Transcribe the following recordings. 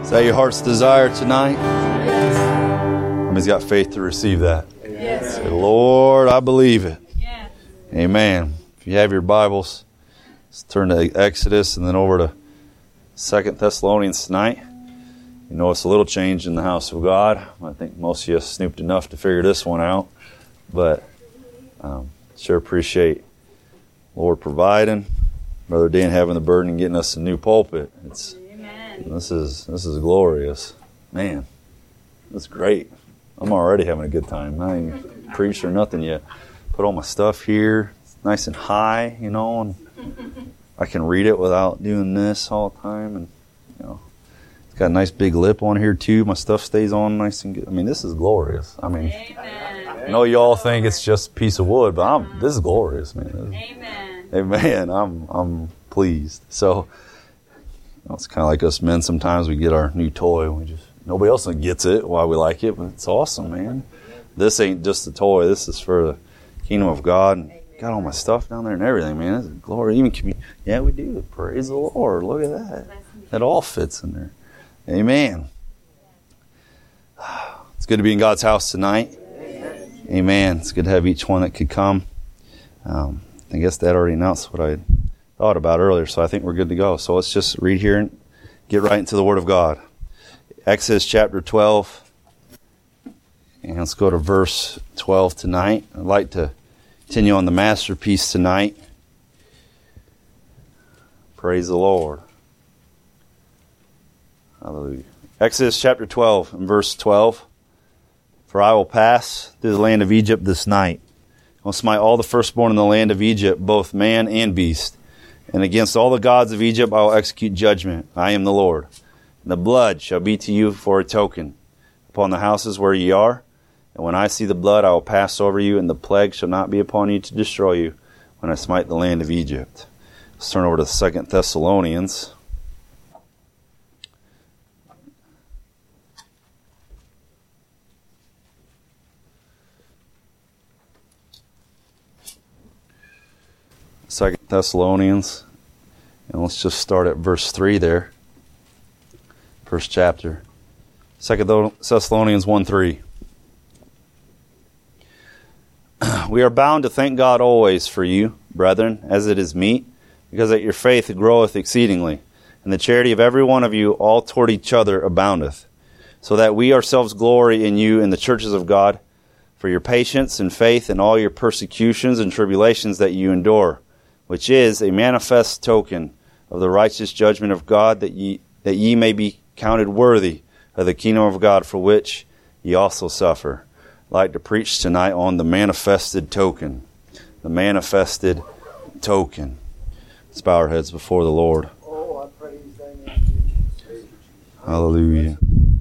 Is that your heart's desire tonight? Yes. He's got faith to receive that. Yes. Say, Lord, I believe it. Yes. Amen. If you have your Bibles, let's turn to Exodus and then over to 2 Thessalonians tonight. You notice a little change in the house of God. I think most of you snooped enough to figure this one out. But sure appreciate Lord providing, Brother Dan having the burden and getting us a new pulpit. This is glorious. Man, that's great. I'm already having a good time. I ain't even preached or nothing yet. Put all my stuff here. It's nice and high, and I can read it without doing this all the time. And, it's got a nice big lip on here, too. My stuff stays on nice and good. I mean, this is glorious. I mean, I know you all think it's just a piece of wood, but this is glorious, man. Amen. I'm pleased. So, it's kind of like us men. Sometimes we get our new toy. Nobody else gets it, why we like it, but it's awesome, man. This ain't just a toy. This is for the kingdom of God. And got all my stuff down there and everything, man. It's glory. Even yeah, we do. Praise the Lord. Look at that. That all fits in there. Amen. It's good to be in God's house tonight. Amen. It's good to have each one that could come. I guess Dad already announced what I thought about earlier, so I think we're good to go. So let's just read here and get right into the Word of God. Exodus chapter 12. And let's go to verse 12 tonight. I'd like to continue on the masterpiece tonight. Praise the Lord. Hallelujah. Exodus chapter 12 and verse 12. For I will pass through the land of Egypt this night. I will smite all the firstborn in the land of Egypt, both man and beast. And against all the gods of Egypt I will execute judgment. I am the Lord. And the blood shall be to you for a token upon the houses where ye are. And when I see the blood, I will pass over you, and the plague shall not be upon you to destroy you when I smite the land of Egypt. Let's turn over to 2 Thessalonians. Second Thessalonians, and let's just start at verse 3 there. First chapter. 2 Thessalonians 1:3. We are bound to thank God always for you, brethren, as it is meet, because that your faith groweth exceedingly, and the charity of every one of you all toward each other aboundeth, so that we ourselves glory in you in the churches of God, for your patience and faith in all your persecutions and tribulations that you endure, which is a manifest token of the righteous judgment of God, that ye may be counted worthy of the kingdom of God, for which ye also suffer. I'd like to preach tonight on the manifested token. The manifested token. Let's bow our heads before the Lord. Hallelujah.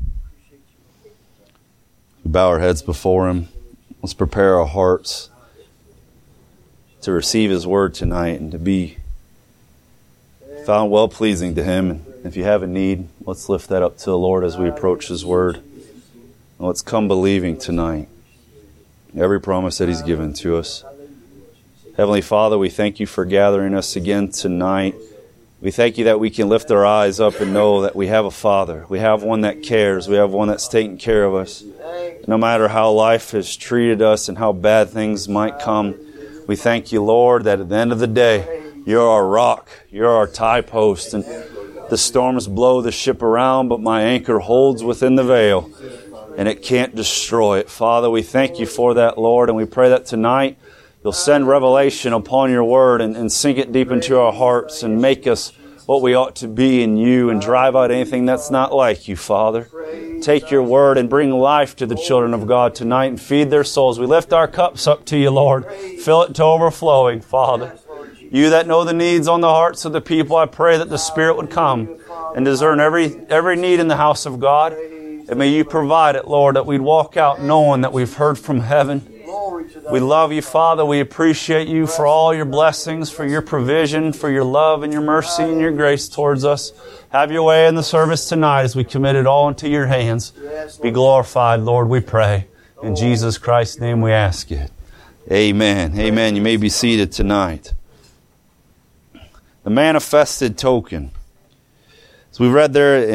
We bow our heads before Him. Let's prepare our hearts to receive His Word tonight and to be found well-pleasing to Him. And if you have a need, let's lift that up to the Lord as we approach His Word. And let's come believing tonight every promise that He's given to us. Heavenly Father, we thank You for gathering us again tonight. We thank You that we can lift our eyes up and know that we have a Father. We have one that cares. We have one that's taking care of us. No matter how life has treated us and how bad things might come, we thank You, Lord, that at the end of the day, You're our rock. You're our tie post. And the storms blow the ship around, but my anchor holds within the veil, and it can't destroy it. Father, we thank You for that, Lord, and we pray that tonight You'll send revelation upon Your Word and sink it deep into our hearts and make us what we ought to be in You and drive out anything that's not like You, Father. Take Your Word and bring life to the children of God tonight and feed their souls. We lift our cups up to You, Lord. Fill it to overflowing, Father. You that know the needs on the hearts of the people, I pray that the Spirit would come and discern every need in the house of God. And may You provide it, Lord, that we'd walk out knowing that we've heard from heaven. We love You, Father. We appreciate You for all Your blessings, for Your provision, for Your love and Your mercy and Your grace towards us. Have Your way in the service tonight as we commit it all into Your hands. Be glorified, Lord, we pray. In Jesus Christ's name we ask it. Amen. Amen. You may be seated tonight. The manifested token. So we read there in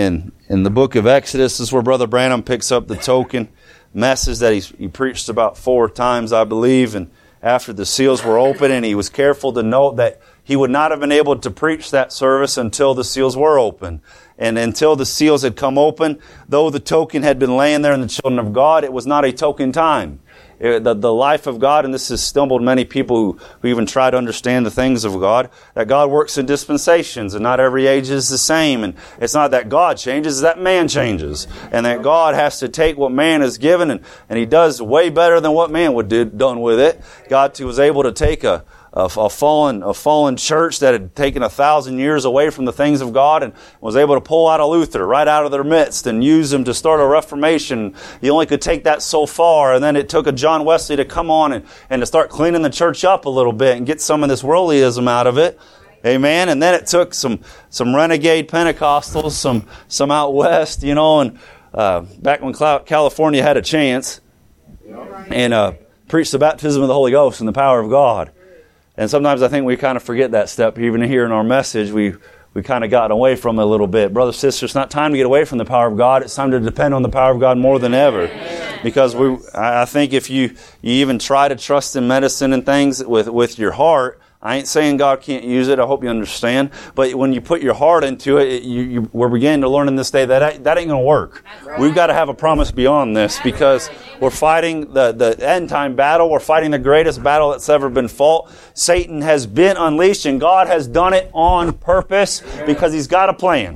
In the book of Exodus, this is where Brother Branham picks up the token message that he preached about 4 times, I believe. And after the seals were open, and he was careful to note that he would not have been able to preach that service until the seals were open. And until the seals had come open, though the token had been laying there in the children of God, it was not a token time. The life of God, and this has stumbled many people who even try to understand the things of God, that God works in dispensations, and not every age is the same. And it's not that God changes, it's that man changes. And that God has to take what man is given, and He does way better than what man would have done with it. God was able to take a fallen church that had taken 1,000 years away from the things of God, and was able to pull out a Luther right out of their midst and use him to start a Reformation. He only could take that so far, and then it took a John Wesley to come on and to start cleaning the church up a little bit and get some of this worldlyism out of it. Amen. And then it took some renegade Pentecostals, some out west, and back when California had a chance, and preached the baptism of the Holy Ghost and the power of God. And sometimes I think we kind of forget that step. Even here in our message, we kind of gotten away from it a little bit. Brothers, sisters, it's not time to get away from the power of God. It's time to depend on the power of God more than ever. Because I think if you even try to trust in medicine and things with your heart, I ain't saying God can't use it. I hope you understand. But when you put your heart into it, we're beginning to learn in this day that ain't going to work. Right. We've got to have a promise beyond this, because we're fighting the end time battle. We're fighting the greatest battle that's ever been fought. Satan has been unleashed, and God has done it on purpose because He's got a plan.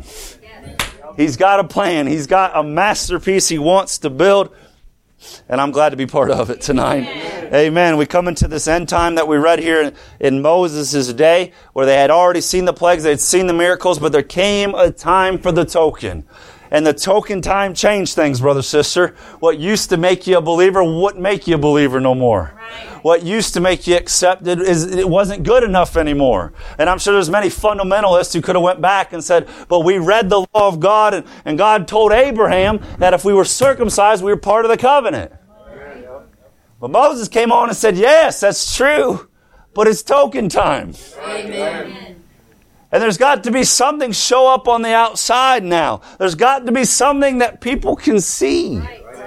He's got a plan. He's got a masterpiece He wants to build. And I'm glad to be part of it tonight. Amen. We come into this end time that we read here in Moses' day, where they had already seen the plagues, they had seen the miracles, but there came a time for the token. And the token time changed things, brother, sister. What used to make you a believer wouldn't make you a believer no more. Right. What used to make you accepted it wasn't good enough anymore. And I'm sure there's many fundamentalists who could have went back and said, but we read the law of God, and God told Abraham that if we were circumcised, we were part of the covenant. But Moses came on and said, yes, that's true, but it's token time. Amen. And there's got to be something show up on the outside now. There's got to be something that people can see.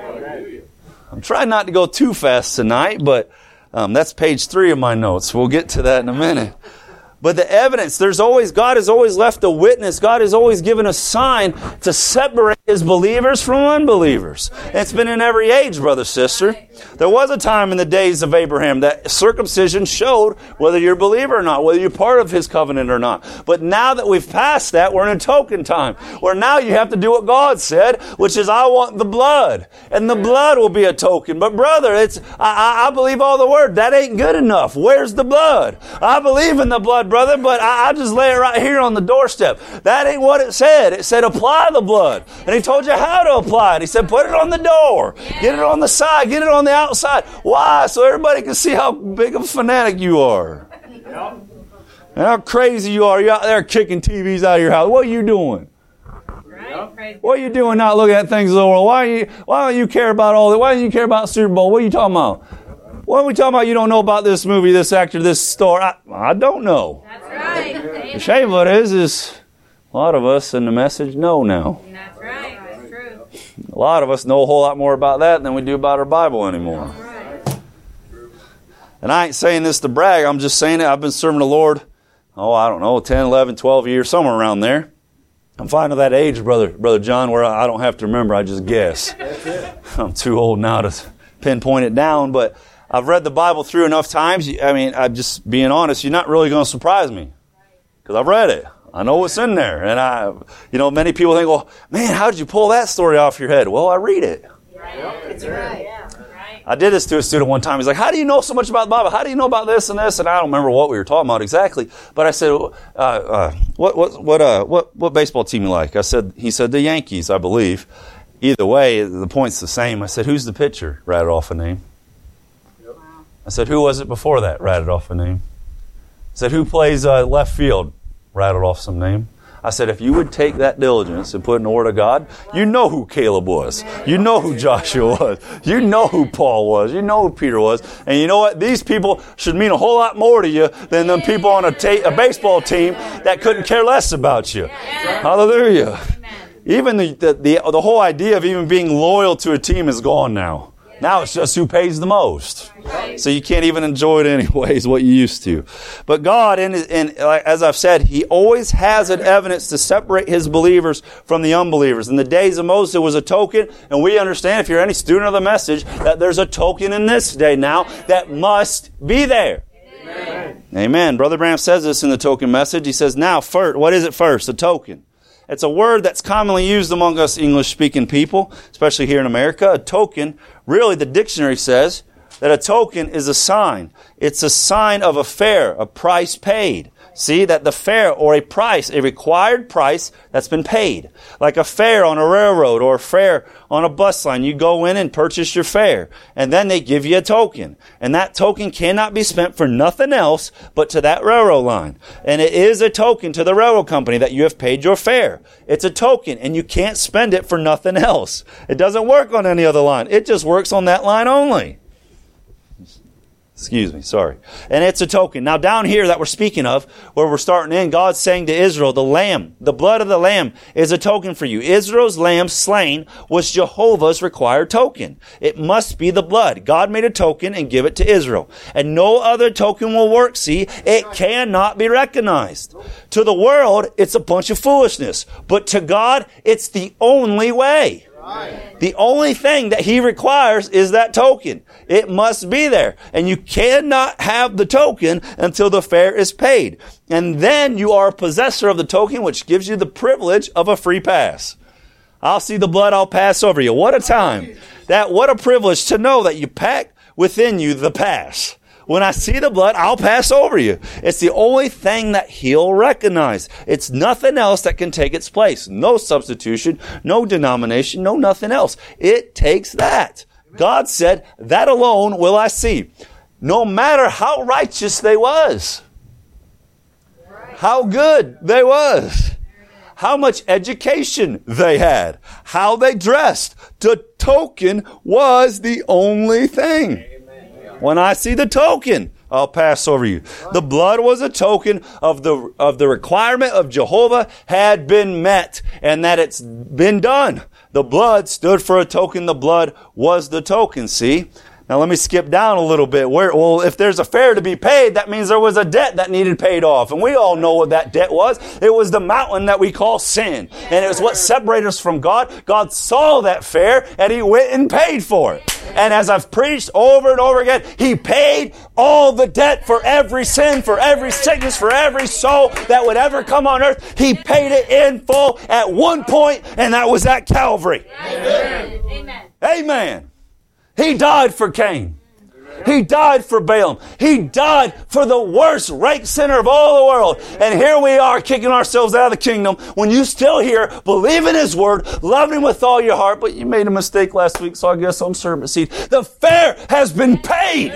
I'm trying not to go too fast tonight, but that's page 3 of my notes. We'll get to that in a minute. But the evidence, God has always left a witness. God has always given a sign to separate His believers from unbelievers. And it's been in every age, brother, sister. There was a time in the days of Abraham that circumcision showed whether you're a believer or not, whether you're part of His covenant or not. But now that we've passed that, we're in a token time, where now you have to do what God said, which is, I want the blood. And the blood will be a token. But brother, I believe all the word. That ain't good enough. Where's the blood? I believe in the blood, brother, but I just lay it right here on the doorstep. That ain't what it said. It said apply the blood. And He told you how to apply it. He said put it on the door. Get it on the side. Get it on the outside. Why? So everybody can see how big of a fanatic you are. And how crazy you are. You're out there kicking TVs out of your house. What are you doing? What are you doing not looking at things in the world? Why don't you care about all that? Why don't you care about Super Bowl? What are you talking about? What are we talking about? You don't know about this movie, this actor, this star? I don't know. That's right. The shame of it is a lot of us in the message know now. That's right. That's true. A lot of us know a whole lot more about that than we do about our Bible anymore. Right. And I ain't saying this to brag. I'm just saying it. I've been serving the Lord, I don't know, 10, 11, 12 years, somewhere around there. I'm fine with that age, Brother John, where I don't have to remember. I just guess. I'm too old now to pinpoint it down, but I've read the Bible through enough times. I mean, I'm just being honest. You're not really going to surprise me because I've read it. I know what's in there. And many people think, well, man, how did you pull that story off your head? Well, I read it. Right. It's right. Yeah. I did this to a student one time. He's like, how do you know so much about the Bible? How do you know about this and this? And I don't remember what we were talking about exactly. But I said, what baseball team you like? He said the Yankees, I believe. Either way, the point's the same. I said, who's the pitcher? Rattled off a name. I said, who was it before that? Rattled off a name. I said, who plays left field? Rattled off some name. I said, if you would take that diligence and put in the Word of God, you know who Caleb was. You know who Joshua was. You know who Paul was. You know who Peter was. And you know what? These people should mean a whole lot more to you than them people on a baseball team that couldn't care less about you. Hallelujah. Even the whole idea of even being loyal to a team is gone now. Now it's just who pays the most. So you can't even enjoy it anyways, what you used to. But God, as I've said, He always has an evidence to separate His believers from the unbelievers. In the days of Moses, there was a token, and we understand, if you're any student of the message, that there's a token in this day now that must be there. Amen. Brother Branham says this in the token message. He says, now, first, what is it first? A token. It's a word that's commonly used among us English-speaking people, especially here in America. A token, really the dictionary says that a token is a sign. It's a sign of a fare, a price paid. See, that the fare or a price, a required price that's been paid. Like a fare on a railroad or a fare on a bus line. You go in and purchase your fare. And then they give you a token. And that token cannot be spent for nothing else but to that railroad line. And it is a token to the railroad company that you have paid your fare. It's a token and you can't spend it for nothing else. It doesn't work on any other line. It just works on that line only. Excuse me, sorry. And it's a token. Now down here that we're speaking of, where we're starting in, God's saying to Israel, the lamb, the blood of the lamb is a token for you. Israel's lamb slain was Jehovah's required token. It must be the blood. God made a token and give it to Israel. And no other token will work, see? It cannot be recognized. To the world, it's a bunch of foolishness. But to God, it's the only way. The only thing that He requires is that token. It must be there. And you cannot have the token until the fare is paid. And then you are a possessor of the token, which gives you the privilege of a free pass. I'll see the blood, I'll pass over you. What a time. What a privilege to know that you pack within you the pass. When I see the blood, I'll pass over you. It's the only thing that He'll recognize. It's nothing else that can take its place. No substitution, no denomination, no nothing else. It takes that. God said, that alone will I see. No matter how righteous they was. How good they was. How much education they had. How they dressed. The token was the only thing. When I see the token, I'll pass over you. The blood was a token of the requirement of Jehovah had been met and that it's been done. The blood stood for a token. The blood was the token, see? Now let me skip down a little bit. Well, if there's a fare to be paid, that means there was a debt that needed paid off. And we all know what that debt was. It was the mountain that we call sin. And it was what separated us from God. God saw that fare and He went and paid for it. And as I've preached over and over again, He paid all the debt for every sin, for every sickness, for every soul that would ever come on earth. He paid it in full at one point, and that was at Calvary. Amen. Amen. Amen. He died for Cain. He died for Balaam. He died for the worst rank sinner of all the world. And here we are kicking ourselves out of the kingdom when you still here, believe in His word, love Him with all your heart, but you made a mistake last week, so I guess I'm servant seed. The fare has been paid.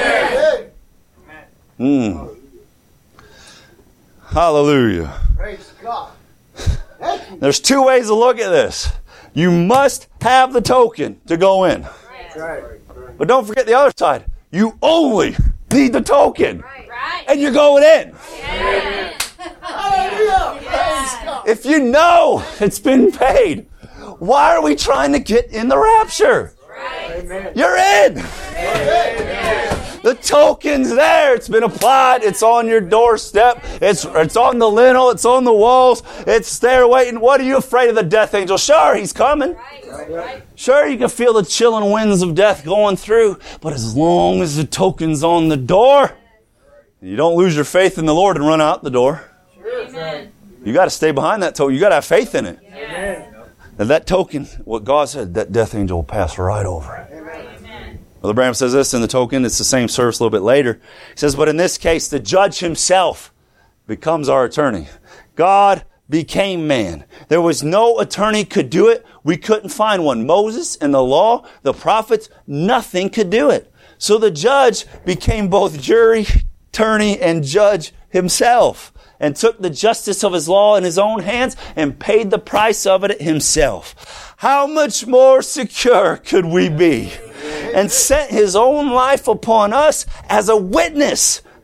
Hallelujah. Praise God. There's two ways to look at this. You must have the token to go in. Right. But don't forget the other side. You only need the token. Right. And you're going in. Yeah. Hallelujah. Praise God. If you know it's been paid, why are we trying to get in the rapture? Amen. You're in. The token's there. It's been applied. It's on your doorstep. It's on the lintel. It's on the walls. It's there waiting. What are you afraid of the death angel? Sure, he's coming. Right. Sure, you can feel the chilling winds of death going through. But as long as the token's on the door, you don't lose your faith in the Lord and run out the door. Amen. You got to stay behind that token. You got to have faith in it. Yes. And that token, what God said, that death angel will pass right over it. Amen. Brother Branham says this in the token. It's the same service a little bit later. He says, but in this case, the judge himself becomes our attorney. God became man. There was no attorney could do it. We couldn't find one. Moses and the law, the prophets, nothing could do it. So the judge became both jury, attorney, and judge himself, and took the justice of His law in His own hands and paid the price of it Himself. How much more secure could we be? And sent His own life upon us as a witness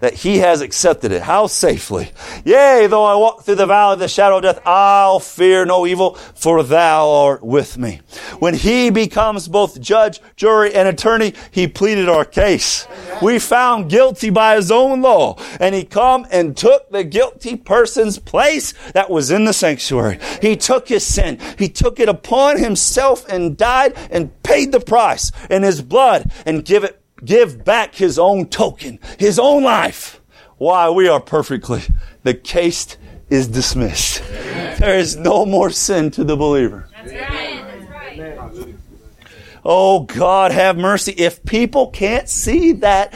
that he has accepted it. How safely? Yea, though I walk through the valley of the shadow of death, I'll fear no evil, for thou art with me. When he becomes both judge, jury, and attorney, he pleaded our case. We found guilty by his own law, and he come and took the guilty person's place that was in the sanctuary. He took his sin. He took it upon himself and died and paid the price in his blood and give back his own token, his own life. Why? We are perfectly. The case is dismissed. There is no more sin to the believer. That's right. That's right. Oh, God, have mercy. If people can't see that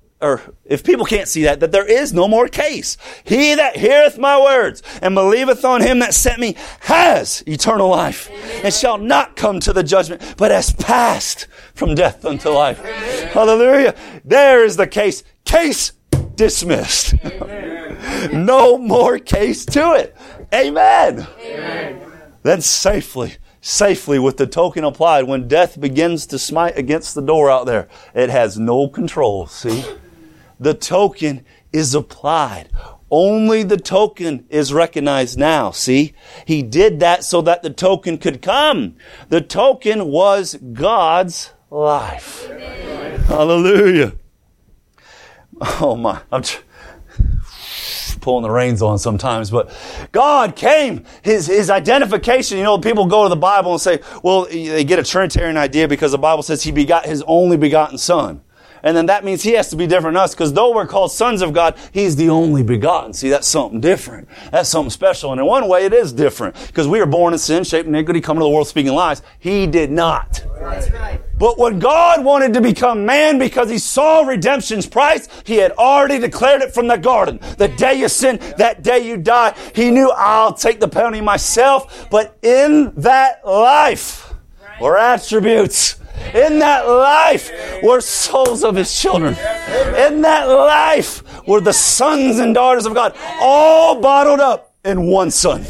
there is no more case. He that heareth my words and believeth on him that sent me has eternal life and shall not come to the judgment, but has passed from death unto life. Hallelujah. There is the case. Case dismissed. No more case to it. Amen. Then safely with the token applied, when death begins to smite against the door out there, it has no control. See? The token is applied. Only the token is recognized now. See? He did that so that the token could come. The token was God's life. Hallelujah. Oh my. I'm pulling the reins on sometimes, but God came, his identification. You know, people go to the Bible and say, well, they get a Trinitarian idea because the Bible says he begot his only begotten son. And then that means he has to be different than us, because though we're called sons of God, he's the only begotten. See, that's something different. That's something special. And in one way, it is different, because we are born in sin, shaped in iniquity, come to the world speaking lies. He did not. That's right. But when God wanted to become man because he saw redemption's price, he had already declared it from the garden. The day you sin, that day you die. He knew, I'll take the penalty myself. But in that life were attributes. In that life were souls of his children. In that life were the sons and daughters of God, all bottled up in one son.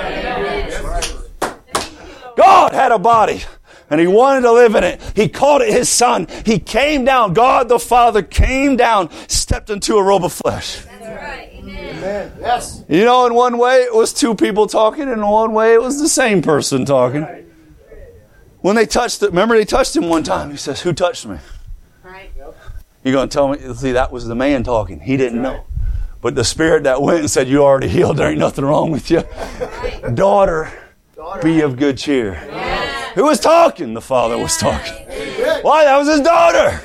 God had a body, and he wanted to live in it. He called it his son. He came down. God the Father came down, stepped into a robe of flesh. That's right. Amen. Yes. You know, in one way it was two people talking, and in one way it was the same person talking. When they touched it, remember they touched him one time. He says, who touched me? Right. You're going to tell me, see, that was the man talking. He didn't know. But the spirit that went and said, you already healed. There ain't nothing wrong with you. Daughter, be of good cheer. Yeah. Who was talking? The Father was talking. Why? That was his daughter.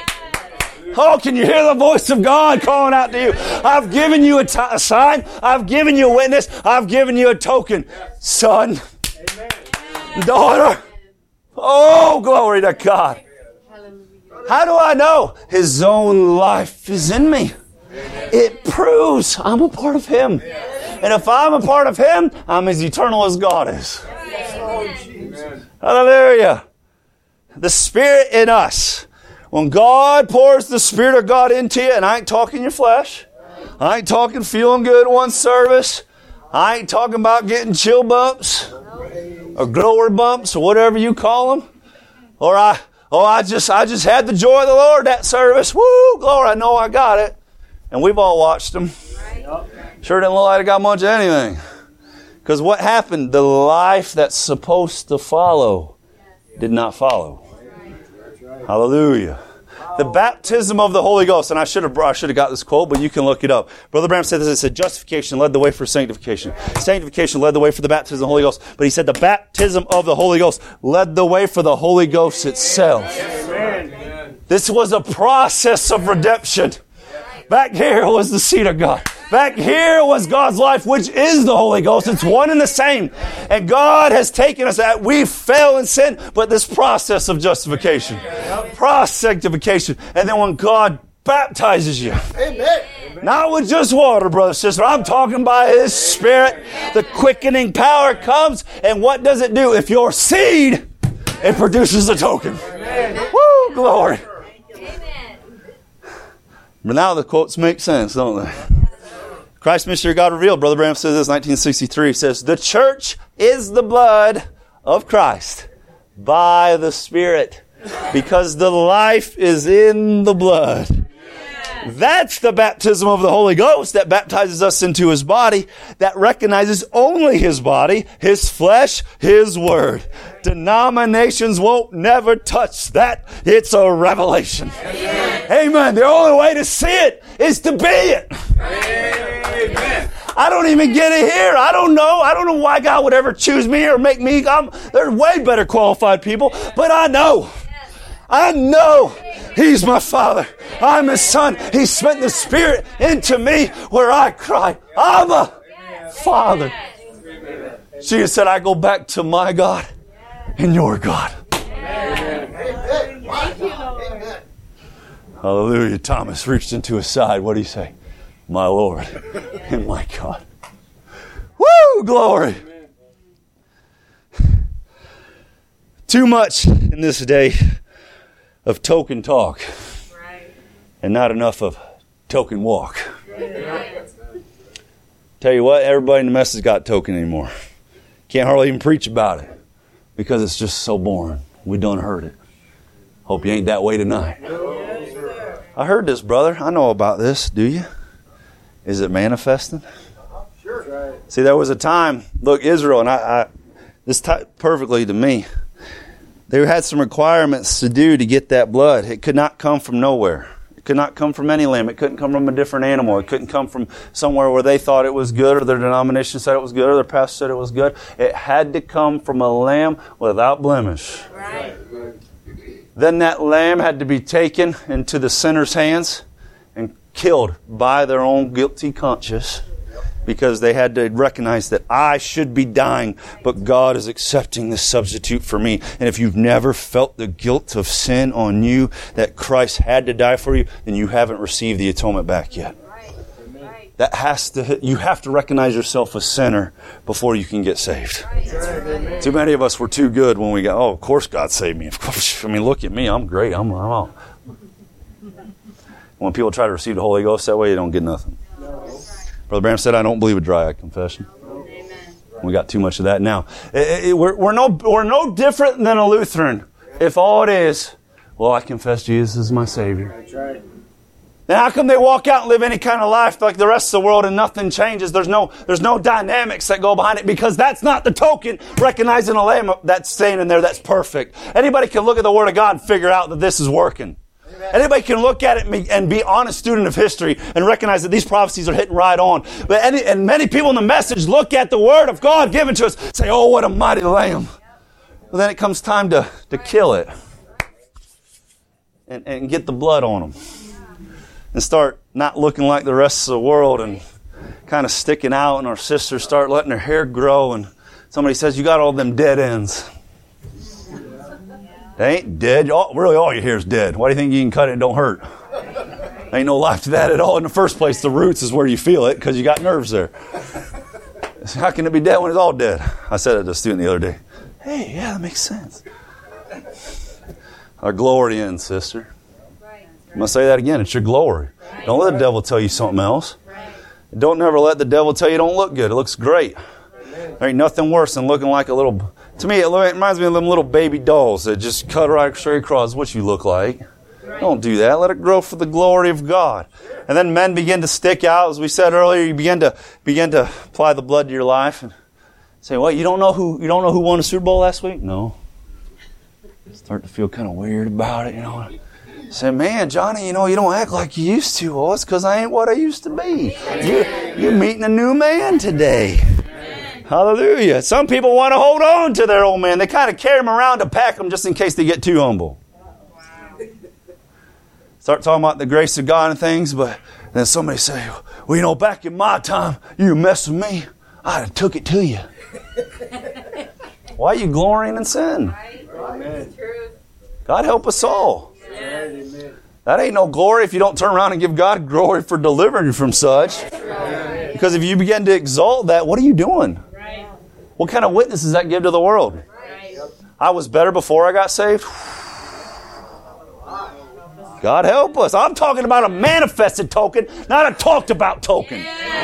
Oh, can you hear the voice of God calling out to you? I've given you a sign. I've given you a witness. I've given you a token. Son, daughter. Oh, glory to God. How do I know? His own life is in me. It proves I'm a part of him. And if I'm a part of him, I'm as eternal as God is. Hallelujah. The Spirit in us. When God pours the Spirit of God into you, and I ain't talking your flesh. I ain't talking feeling good one service. I ain't talking about getting chill bumps or glory bumps or whatever you call them. Or I just had the joy of the Lord that service. Woo, glory, I know I got it. And we've all watched them. Sure didn't look like I got much of anything. Because what happened? The life that's supposed to follow did not follow. Hallelujah. The baptism of the Holy Ghost, and I should have got this quote, but you can look it up. Brother Branham said this. It said, justification led the way for sanctification. Sanctification led the way for the baptism of the Holy Ghost. But he said the baptism of the Holy Ghost led the way for the Holy Ghost itself. Amen. This was a process of redemption. Back here was the seed of God. Back here was God's life, which is the Holy Ghost. It's one and the same. And God has taken us that we fell in sin, but this process of justification, process sanctification, and then when God baptizes you, Amen. not with just water, brother, sister. I'm talking by His Spirit. The quickening power comes, and what does it do? If you're seed, it produces a token. Woo, glory. But now the quotes make sense, don't they? Christ Mystery God Revealed, Brother Branham says this, 1963, says, the church is the blood of Christ by the Spirit, because the life is in the blood. That's the baptism of the Holy Ghost that baptizes us into His body, that recognizes only His body, His flesh, His word. Denominations won't never touch that. It's a revelation. Amen. The only way to see it is to be it. Amen. I don't even get it here. I don't know why God would ever choose me or make me. There's way better qualified people, but I know He's my Father. I'm His Son. He sent the Spirit into me where I cry, Abba, Father. Jesus said, I go back to my God and your God. Hallelujah. Thomas reached into his side. What did he say? My Lord and my God. Woo! Glory. Too much in this day of token talk and not enough of token walk. Tell you what, everybody in the message got token anymore. Can't hardly even preach about it because it's just so boring. We done heard it. Hope you ain't that way tonight. I heard this, brother. I know about this. Do you? Is it manifesting? Sure. See, there was a time, look, Israel, and this tied perfectly to me. They had some requirements to do to get that blood. It could not come from nowhere. It could not come from any lamb. It couldn't come from a different animal. It couldn't come from somewhere where they thought it was good or their denomination said it was good or their pastor said it was good. It had to come from a lamb without blemish. Right. Then that lamb had to be taken into the sinner's hands and killed by their own guilty conscience, because they had to recognize that I should be dying, but God is accepting this substitute for me. And if you've never felt the guilt of sin on you, that Christ had to die for you, then you haven't received the atonement back yet. That you have to recognize yourself a sinner before you can get saved. Too many of us were too good when we got, of course God saved me. Of course, look at me, I'm great, I'm out. When people try to receive the Holy Ghost that way, you don't get nothing. Brother Branham said, I don't believe a dry eye confession. Amen. We got too much of that now. We're no different than a Lutheran. If all it is, well, I confess Jesus is my Savior. That's right. Then how come they walk out and live any kind of life like the rest of the world and nothing changes? There's no dynamics that go behind it, because that's not the token recognizing a lamb that's staying in there that's perfect. Anybody can look at the Word of God and figure out that this is working. Anybody can look at it and be honest student of history and recognize that these prophecies are hitting right on. And many people in the message look at the Word of God given to us, say, oh, what a mighty lamb. Well, then it comes time to kill it and get the blood on them and start not looking like the rest of the world and kind of sticking out, and our sisters start letting their hair grow, and somebody says, you got all them dead ends. They ain't dead. Really, all you hear is dead. Why do you think you can cut it and don't hurt? Ain't no life to that at all. In the first place, the roots is where you feel it because you got nerves there. So how can it be dead when it's all dead? I said it to a student the other day. Hey, yeah, that makes sense. Our glory ends, sister. I'm going to say that again. It's your glory. Don't let the devil tell you something else. Don't never let the devil tell you don't look good. It looks great. There ain't nothing worse than looking like a little... To me, it reminds me of them little baby dolls that just cut right straight across what you look like. Don't do that. Let it grow for the glory of God. And then men begin to stick out. As we said earlier, you begin to apply the blood to your life and say, "What? You don't know who won the Super Bowl last week?" No. Start to feel kind of weird about it, Say, man, Johnny, you don't act like you used to. Well, it's because I ain't what I used to be. You're meeting a new man today. Hallelujah. Some people want to hold on to their old man. They kind of carry them around to pack them just in case they get too humble. Start talking about the grace of God and things, but then somebody say, well, back in my time, you mess with me, I'd have took it to you. Why are you glorying in sin? Amen. God help us all. That ain't no glory if you don't turn around and give God glory for delivering you from such. Because if you begin to exalt that, what are you doing? What kind of witness does that give to the world? I was better before I got saved. God help us. I'm talking about a manifested token, not a talked about token.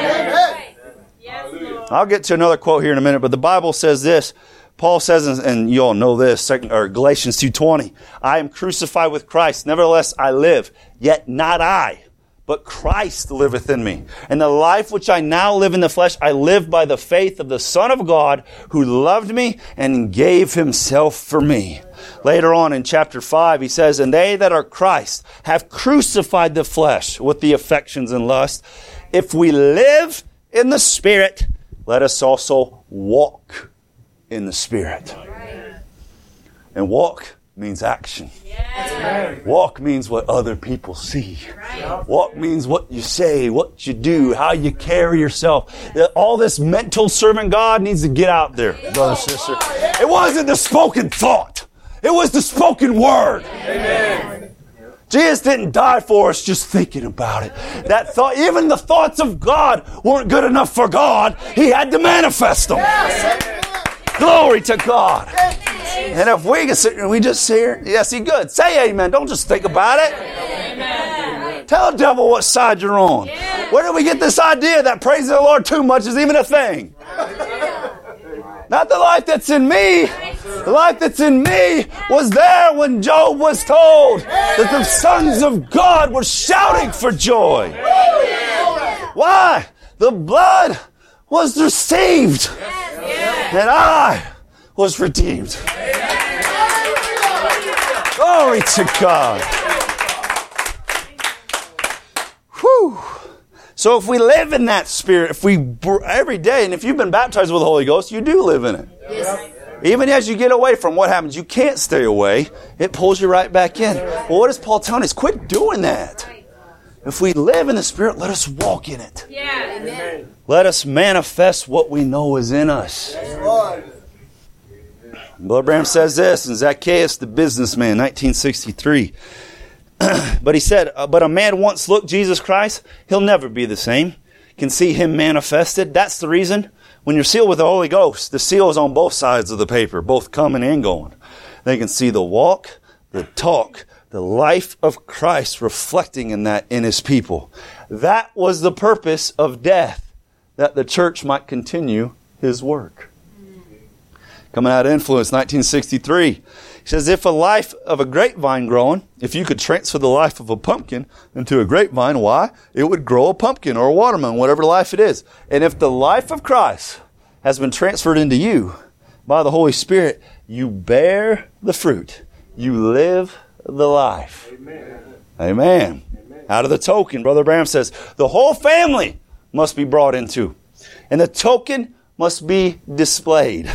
I'll get to another quote here in a minute, but the Bible says this. Paul says, and you all know this, Galatians 2:20, I am crucified with Christ. Nevertheless, I live, yet not I, but Christ liveth in me. And the life which I now live in the flesh, I live by the faith of the Son of God, who loved me and gave himself for me. Later on in chapter 5, he says, and they that are Christ have crucified the flesh with the affections and lust. If we live in the Spirit, let us also walk in the Spirit. And walk means action. Walk means what other people see. Walk means what you say, what you do, how you carry yourself. All this mental serving God needs to get out there, brother and sister. It wasn't the spoken thought. It was the spoken word. Amen. Jesus didn't die for us just thinking about it. That thought, even the thoughts of God weren't good enough for God. He had to manifest them. Glory to God. And if we can sit and we just sit here, yes, he good. Say amen. Don't just think about it. Amen. Tell the devil what side you're on. Yeah. Where did we get this idea that praising the Lord too much is even a thing? Not the life that's in me. The life that's in me was there when Job was told that the sons of God were shouting for joy. Why? The blood was received. And I was redeemed. Glory to God. Whew. So if we live in that Spirit, if we every day, and if you've been baptized with the Holy Ghost, you do live in it. Yes. Even as you get away from what happens, you can't stay away. It pulls you right back in. Well, what is Paul telling us? Quit doing that. If we live in the Spirit, let us walk in it. Yeah. Amen. Let us manifest what we know is in us. Brother Branham says this in Zacchaeus the businessman, 1963. But he said, but a man once looked Jesus Christ, he'll never be the same. Can see him manifested. That's the reason. When you're sealed with the Holy Ghost, the seal is on both sides of the paper, both coming and going. They can see the walk, the talk, the life of Christ reflecting in that in his people. That was the purpose of death, that the church might continue his work. Coming out of Influence, 1963. He says, if a life of a grapevine growing, if you could transfer the life of a pumpkin into a grapevine, why? It would grow a pumpkin or a watermelon, whatever life it is. And if the life of Christ has been transferred into you by the Holy Spirit, you bear the fruit. You live the life. Amen. Amen. Amen. Out of the token, Brother Branham says, the whole family must be brought into. And the token must be displayed.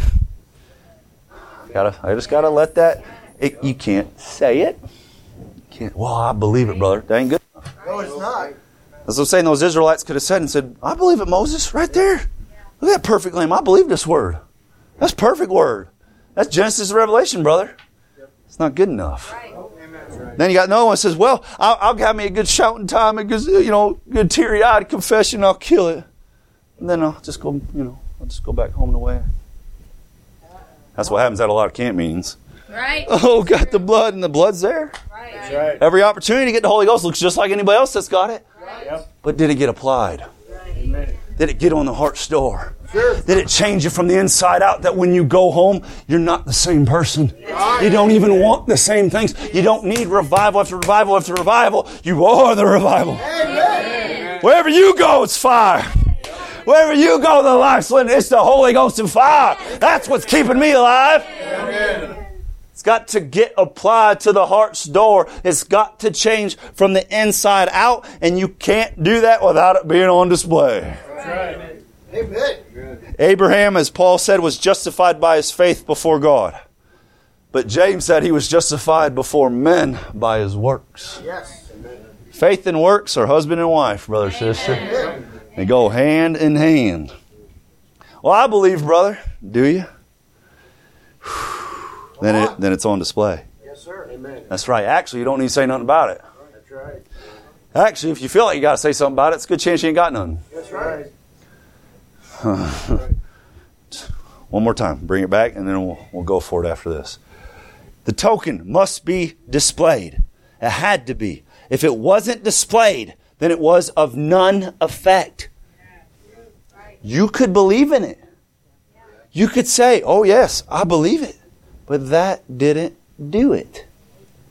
I just got to let that. You can't say it. Well, I believe it, brother. That ain't good enough. No, it's not. That's what I'm saying. Those Israelites could have said and said, I believe it, Moses, right there. Look at that perfect lamb. I believe this word. That's perfect word. That's Genesis to Revelation, brother. It's not good enough. Right. Then you got another one that says, well, I'll have me a good shouting time, a good, good teary-eyed confession, I'll kill it. And then I'll just go back home and away. That's what happens at a lot of camp meetings. Right. Oh, got the blood, and the blood's there. Right. That's right. Every opportunity to get the Holy Ghost looks just like anybody else that's got it. Right. Yep. But did it get applied? Right. Did it get on the heart's door? Sure. Did it change you from the inside out that when you go home, you're not the same person? Right. You don't even want the same things. You don't need revival after revival after revival. You are the revival. Amen. Wherever you go, it's fire. Wherever you go, the life's lit. It's the Holy Ghost and fire. That's what's keeping me alive. Amen. It's got to get applied to the heart's door. It's got to change from the inside out, and you can't do that without it being on display. That's right. Amen. Abraham, as Paul said, was justified by his faith before God. But James said he was justified before men by his works. Yes. Faith and works are husband and wife, brother and sister. Amen. They go hand in hand. Well, I believe, brother. Do you? Then it's on display. Yes, sir. Amen. That's right. Actually, you don't need to say nothing about it. That's right. Actually, if you feel like you got to say something about it, it's a good chance you ain't got none. That's right. One more time. Bring it back, and then we'll go for it after this. The token must be displayed. It had to be. If it wasn't displayed, then it was of none effect. You could believe in it. You could say, oh yes, I believe it. But that didn't do it.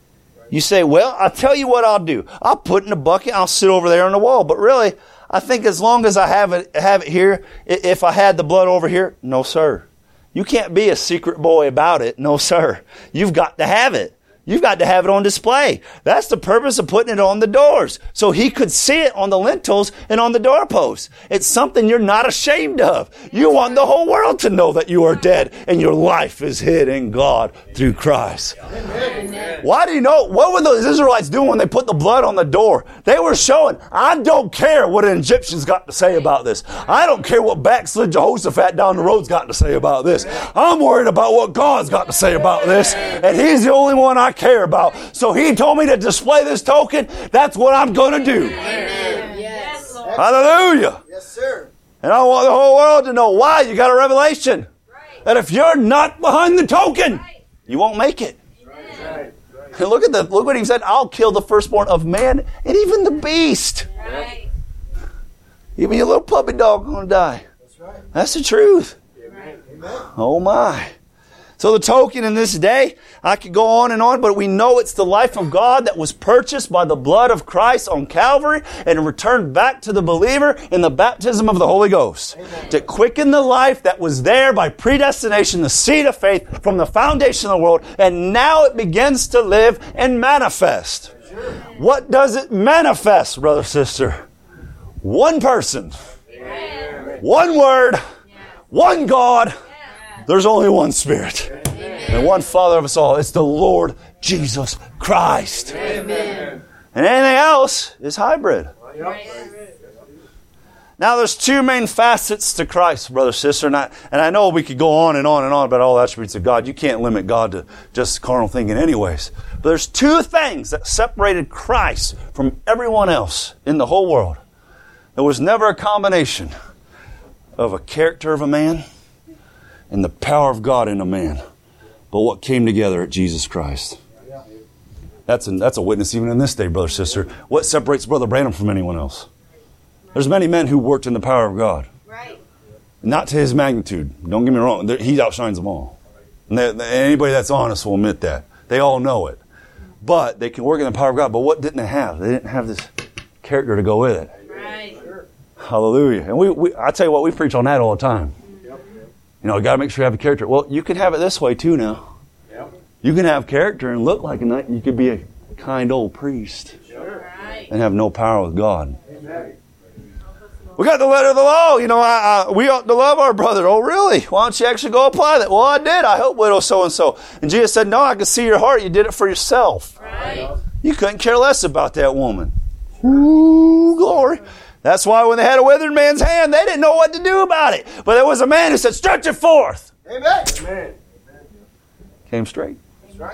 You say, well, I'll tell you what I'll do. I'll put it in a bucket. I'll sit over there on the wall. But really, I think as long as I have it here, if I had the blood over here, no, sir. You can't be a secret boy about it. No, sir. You've got to have it. You've got to have it on display. That's the purpose of putting it on the doors. So he could see it on the lintels and on the doorposts. It's something you're not ashamed of. You want the whole world to know that you are dead and your life is hid in God through Christ. Amen. Why do you know? What were those Israelites doing when they put the blood on the door? They were showing, I don't care what an Egyptian's got to say about this. I don't care what backslid Jehoshaphat down the road's got to say about this. I'm worried about what God's got to say about this. And he's the only one I care about. So he told me to display this token. That's what I'm going to do. Amen. Yes, Lord. Hallelujah. Yes, sir. And I want the whole world to know why. You got a revelation. Right. That if you're not behind the token, you won't make it. Right. And look what he said. I'll kill the firstborn of man and even the beast. Right. Even your little puppy dog going to die. That's right. That's the truth. Amen. Oh my. So the token in this day, I could go on and on, but we know it's the life of God that was purchased by the blood of Christ on Calvary and returned back to the believer in the baptism of the Holy Ghost. Amen. To quicken the life that was there by predestination, the seed of faith from the foundation of the world, and now it begins to live and manifest. Sure. What does it manifest, brother, sister? One person. Amen. One word. Yeah. One God. Yeah. There's only one Spirit. Amen. And one Father of us all. It's the Lord Jesus Christ. Amen. And anything else is hybrid. Now there's two main facets to Christ, brother, sister. And I know we could go on and on and on about all the attributes of God. You can't limit God to just carnal thinking anyways. But there's two things that separated Christ from everyone else in the whole world. There was never a combination of a character of a man and the power of God in a man, but what came together at Jesus Christ. That's a witness even in this day, brother, sister. What separates Brother Branham from anyone else? There's many men who worked in the power of God. Right. Not to his magnitude. Don't get me wrong. He outshines them all. And anybody that's honest will admit that. They all know it. But they can work in the power of God. But what didn't they have? They didn't have this character to go with it. Right. Hallelujah. And I tell you what, we preach on that all the time. You know, you got to make sure you have a character. Well, you can have it this way too now. Yep. You can have character and look like you could be a kind old priest. Sure. And have no power with God. Amen. We got the letter of the law. You know, we ought to love our brother. Oh, really? Why don't you actually go apply that? Well, I did. I hope, widow so-and-so. And Jesus said, no, I can see your heart. You did it for yourself. Right. You couldn't care less about that woman. Ooh, glory. That's why when they had a withered man's hand, they didn't know what to do about it. But there was a man who said, stretch it forth. Amen. Amen. Came straight. That's right.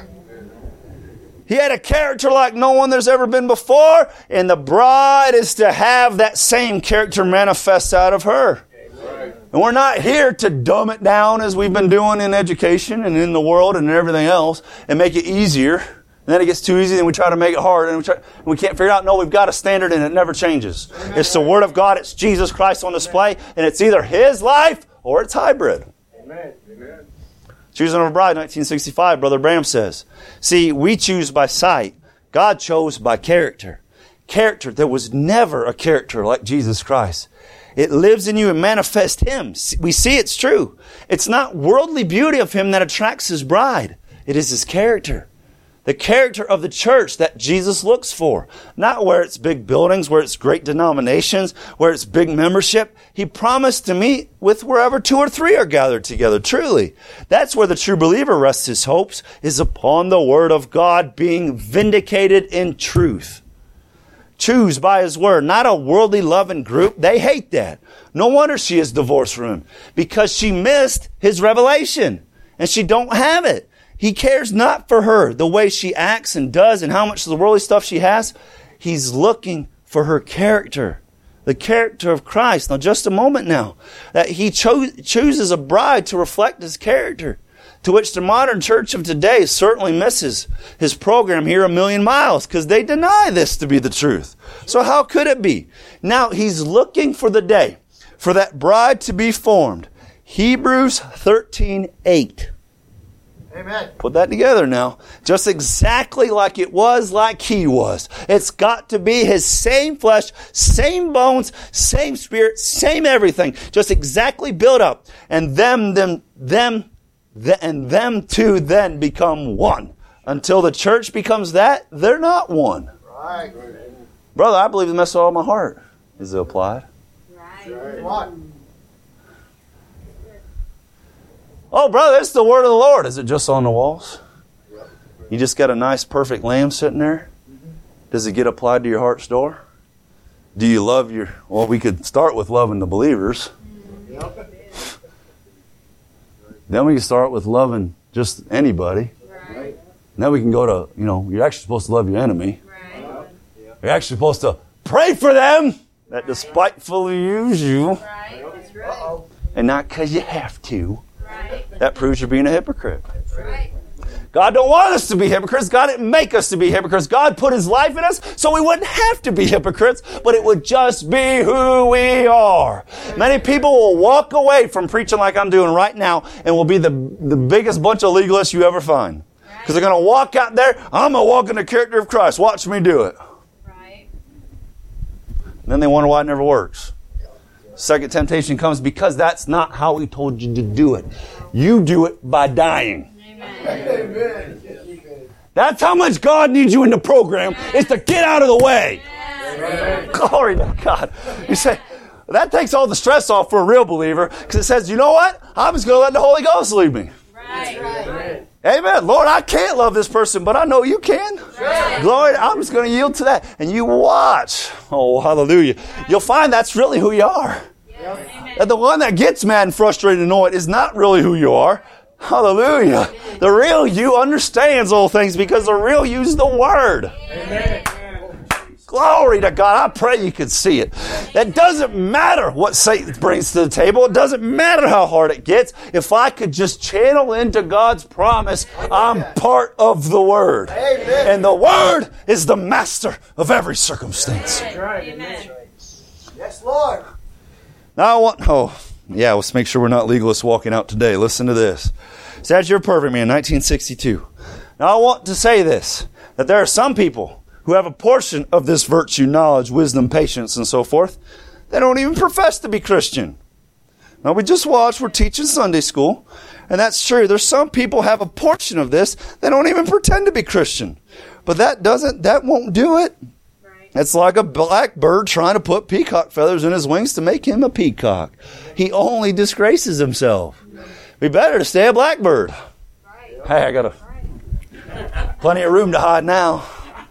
He had a character like no one there's ever been before, and the bride is to have that same character manifest out of her. Amen. And we're not here to dumb it down as we've been doing in education and in the world and everything else and make it easier. And then it gets too easy and we try to make it hard and we can't figure it out. No, we've got a standard and it never changes. Amen. It's the Word of God. It's Jesus Christ on display. And it's either His life or it's hybrid. Amen. Amen. Choosing of a bride, 1965, Brother Branham says, see, we choose by sight. God chose by character. Character. There was never a character like Jesus Christ. It lives in you and manifests Him. We see it's true. It's not worldly beauty of Him that attracts His bride. It is His character. The character of the church that Jesus looks for. Not where it's big buildings, where it's great denominations, where it's big membership. He promised to meet with wherever 2 or 3 are gathered together, truly. That's where the true believer rests his hopes, is upon the Word of God being vindicated in truth. Choose by His Word, not a worldly loving group. They hate that. No wonder she is divorced from Him, because she missed His revelation, and she don't have it. He cares not for her, the way she acts and does and how much of the worldly stuff she has. He's looking for her character, the character of Christ. Now, just a moment now, that He chooses a bride to reflect His character, to which the modern church of today certainly misses His program here a million miles because they deny this to be the truth. So how could it be? Now, He's looking for the day for that bride to be formed. Hebrews 13:8. Amen. Put that together now. Just exactly like it was, like he was. It's got to be his same flesh, same bones, same spirit, same everything. Just exactly built up. And them two then become one. Until the church becomes that, they're not one. Right. Brother, I believe the message with all my heart. Is it applied? Right. What? Oh, brother, it's the word of the Lord. Is it just on the walls? You just got a nice, perfect lamb sitting there? Does it get applied to your heart's door? Do you love your... Well, we could start with loving the believers. Yep. Then we can start with loving just anybody. Right. Then we can go to, you're actually supposed to love your enemy. Right. You're actually supposed to pray for them that despitefully use you. Right. That's right. Uh-oh. And not because you have to. Right. That proves you're being a hypocrite. Right. God don't want us to be hypocrites. God didn't make us to be hypocrites. God put his life in us so we wouldn't have to be hypocrites, but it would just be who we are. Many people will walk away from preaching like I'm doing right now and will be the biggest bunch of legalists you ever find. Because they're going to walk out there, I'm going to walk in the character of Christ. Watch me do it. Right. And then they wonder why it never works. Second temptation comes because that's not how he told you to do it. You do it by dying. Amen. That's how much God needs you in the program, is to get out of the way. Amen. Glory to God. You say, that takes all the stress off for a real believer, because it says, you know what? I'm just going to let the Holy Ghost lead me. Right. Right. Amen. Lord, I can't love this person, but I know you can. Right. Glory, I'm just going to yield to that. And you watch. Oh, hallelujah. You'll find that's really who you are. Amen. And the one that gets mad and frustrated and annoyed is not really who you are. Hallelujah. The real you understands all things because the real you is the Word. Amen. Glory to God. I pray you can see it. It doesn't matter what Satan brings to the table. It doesn't matter how hard it gets. If I could just channel into God's promise, I'm part of the Word. Amen. And the Word is the master of every circumstance. Amen. Yes, Lord. Now let's make sure we're not legalists walking out today. Listen to this. It says you're perfect, man, 1962. Now I want to say this, that there are some people who have a portion of this virtue, knowledge, wisdom, patience, and so forth. They don't even profess to be Christian. Now we just watched, we're teaching Sunday school, and that's true. There's some people have a portion of this. They don't even pretend to be Christian. But that won't do it. It's like a blackbird trying to put peacock feathers in his wings to make him a peacock. He only disgraces himself. Be better to stay a blackbird. Hey, I got plenty of room to hide now.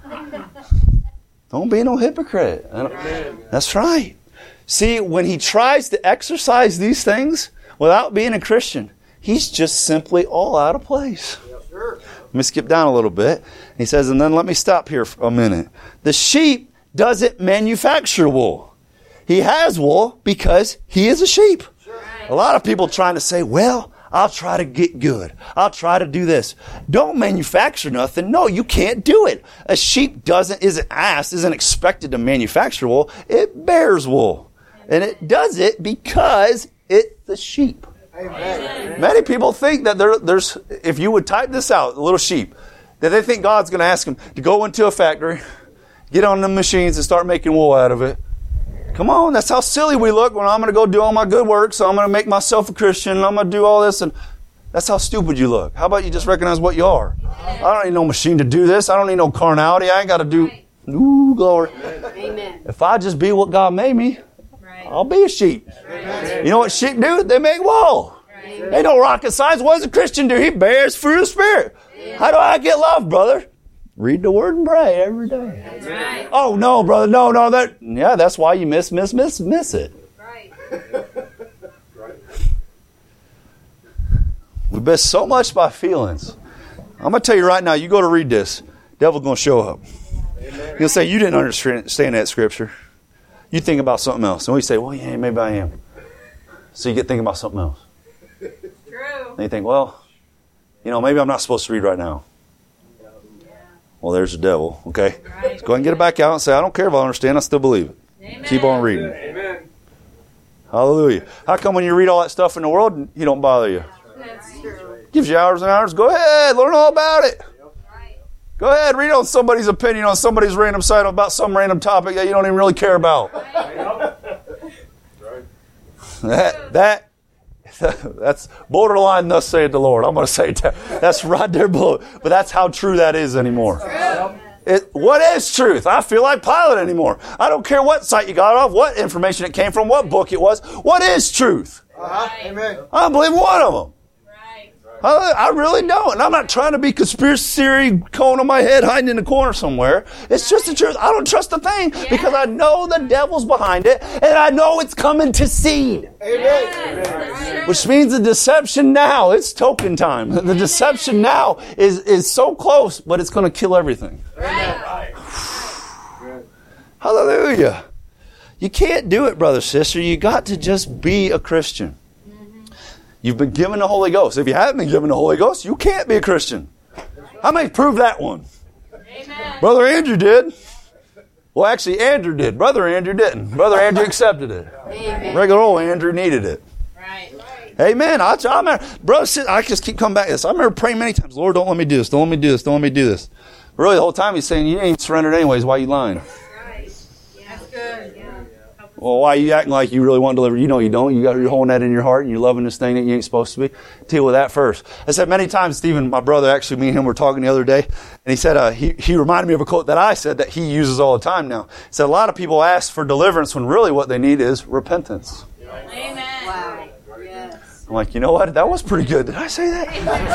Don't be no hypocrite. That's right. See, when he tries to exercise these things without being a Christian, he's just simply all out of place. Sure. Let me skip down a little bit. He says, and then let me stop here for a minute. The sheep doesn't manufacture wool. He has wool because he is a sheep. Sure. A lot of people trying to say, well, I'll try to get good. I'll try to do this. Don't manufacture nothing. No, you can't do it. A sheep isn't expected to manufacture wool. It bears wool. And it does it because it's the sheep. Amen. Many people think that there's, if you would type this out, a little sheep, that they think God's going to ask them to go into a factory, get on the machines and start making wool out of it. Come on, that's how silly we look when I'm going to go do all my good work, so I'm going to make myself a Christian, and I'm going to do all this, and that's how stupid you look. How about you just recognize what you are? I don't need no machine to do this. I don't need no carnality. I ain't got to do, ooh, glory. Amen. If I just be what God made me, Right. I'll be a sheep. You know what sheep do? They make wool. Right. They don't rocket science. What does a Christian do? He bears fruit of the Spirit. How do I get love, brother? Read the Word and pray every day. Right. Oh, no, brother. No. That's why you miss it. Right. We miss so much by feelings. I'm going to tell you right now, you go to read this, devil's going to show up. He'll say, you didn't understand that scripture. You think about something else. And we say, well, yeah, maybe I am. So you get thinking about something else. True. And you think, well, maybe I'm not supposed to read right now. Well, there's the devil, okay? Right. So go ahead and get it back out and say, I don't care if I understand, I still believe it. Amen. Keep on reading. Amen. Hallelujah. How come when you read all that stuff in the world, he don't bother you? That's true. Gives you hours and hours. Go ahead, learn all about it. Go ahead, read on somebody's opinion on somebody's random site about some random topic that you don't even really care about. That's borderline, thus saith the Lord. I'm going to say that's right there below. But that's how true that is anymore. What is truth? I feel like Pilate anymore. I don't care what site you got off, what information it came from, what book it was. What is truth? Amen. I don't believe one of them. I really don't. And I'm not trying to be conspiracy theory cone on my head hiding in the corner somewhere. It's just the truth. I don't trust a thing because I know the devil's behind it and I know it's coming to seed. Amen. Which means the deception now, it's token time. The deception now is so close, but it's going to kill everything. Hallelujah. You can't do it, brother, sister. You got to just be a Christian. You've been given the Holy Ghost. If you haven't been given the Holy Ghost, you can't be a Christian. How many prove that one? Amen. Brother Andrew did. Well, actually, Andrew did. Brother Andrew didn't. Brother Andrew accepted it. Amen. Regular old Andrew needed it. Right. Amen. I remember, brother, I just keep coming back to this. I remember praying many times, Lord, don't let me do this. Don't let me do this. Don't let me do this. But really, the whole time he's saying, you ain't surrendered anyways. Why are you lying? Right. That's good. Yeah. Well, why are you acting like you really want to deliver? You know you don't. You're holding that in your heart and you're loving this thing that you ain't supposed to be. Deal with that first. I said many times, Stephen, my brother, actually, me and him were talking the other day, and he said, he reminded me of a quote that I said that he uses all the time now. He said, a lot of people ask for deliverance when really what they need is repentance. Amen. Wow. Yes. I'm like, you know what? That was pretty good. Did I say that?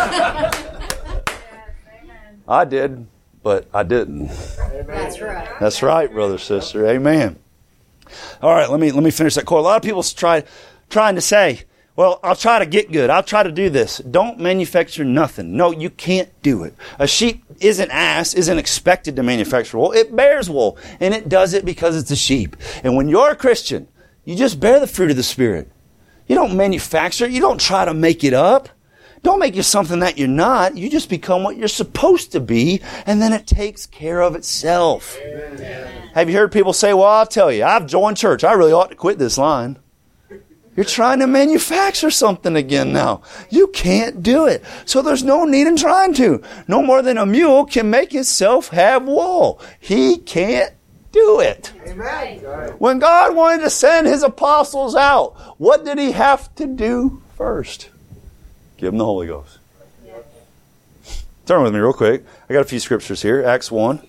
Amen. I did, but I didn't. That's right. That's right, brother, sister. Amen. All right, let me finish that quote. A lot of people trying to say, well, I'll try to get good. I'll try to do this. Don't manufacture nothing. No, you can't do it. A sheep isn't expected to manufacture wool. It bears wool, and it does it because it's a sheep. And when you're a Christian, you just bear the fruit of the Spirit. You don't manufacture it. You don't try to make it up. Don't make you something that you're not. You just become what you're supposed to be, and then it takes care of itself. Amen. Have you heard people say, well, I'll tell you, I've joined church. I really ought to quit this line. You're trying to manufacture something again now. You can't do it. So there's no need in trying to. No more than a mule can make itself have wool. He can't do it. Amen. When God wanted to send His apostles out, what did He have to do first? Give them the Holy Ghost. Turn with me real quick. I got a few scriptures here. Acts 1.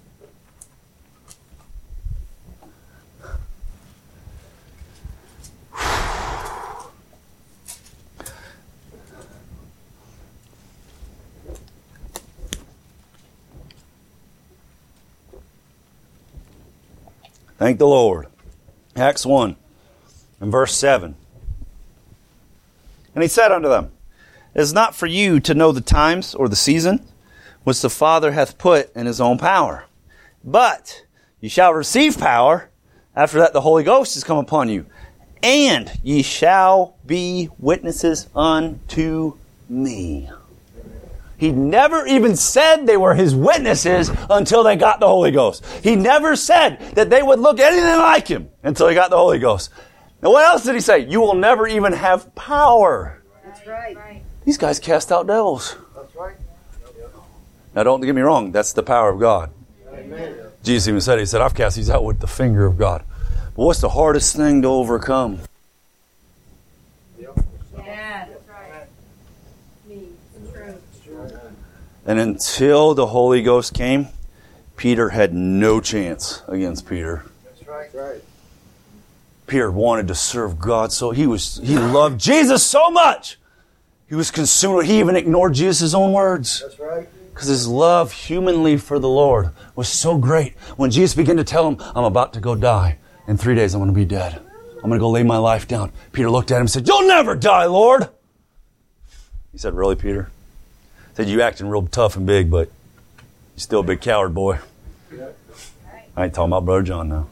Thank the Lord. Acts 1 and verse 7. And he said unto them, it is not for you to know the times or the season which the Father hath put in His own power. But ye shall receive power after that the Holy Ghost is come upon you. And ye shall be witnesses unto me. He never even said they were His witnesses until they got the Holy Ghost. He never said that they would look anything like Him until He got the Holy Ghost. Now what else did He say? You will never even have power. That's right. These guys cast out devils. That's right. Now don't get me wrong, that's the power of God. Amen. Jesus even said, He said, I've cast these out with the finger of God. But what's the hardest thing to overcome? Yeah, that's right. Me. True. And until the Holy Ghost came, Peter had no chance against Peter. That's right. Peter wanted to serve God, so he loved Jesus so much. He was consumed. He even ignored Jesus' own words. That's right. Because his love humanly for the Lord was so great. When Jesus began to tell him, I'm about to go die. In 3 days, I'm going to be dead. I'm going to go lay my life down. Peter looked at him and said, you'll never die, Lord. He said, really, Peter? He said, you acting real tough and big, but you're still a big coward, boy. I ain't talking about Brother John now.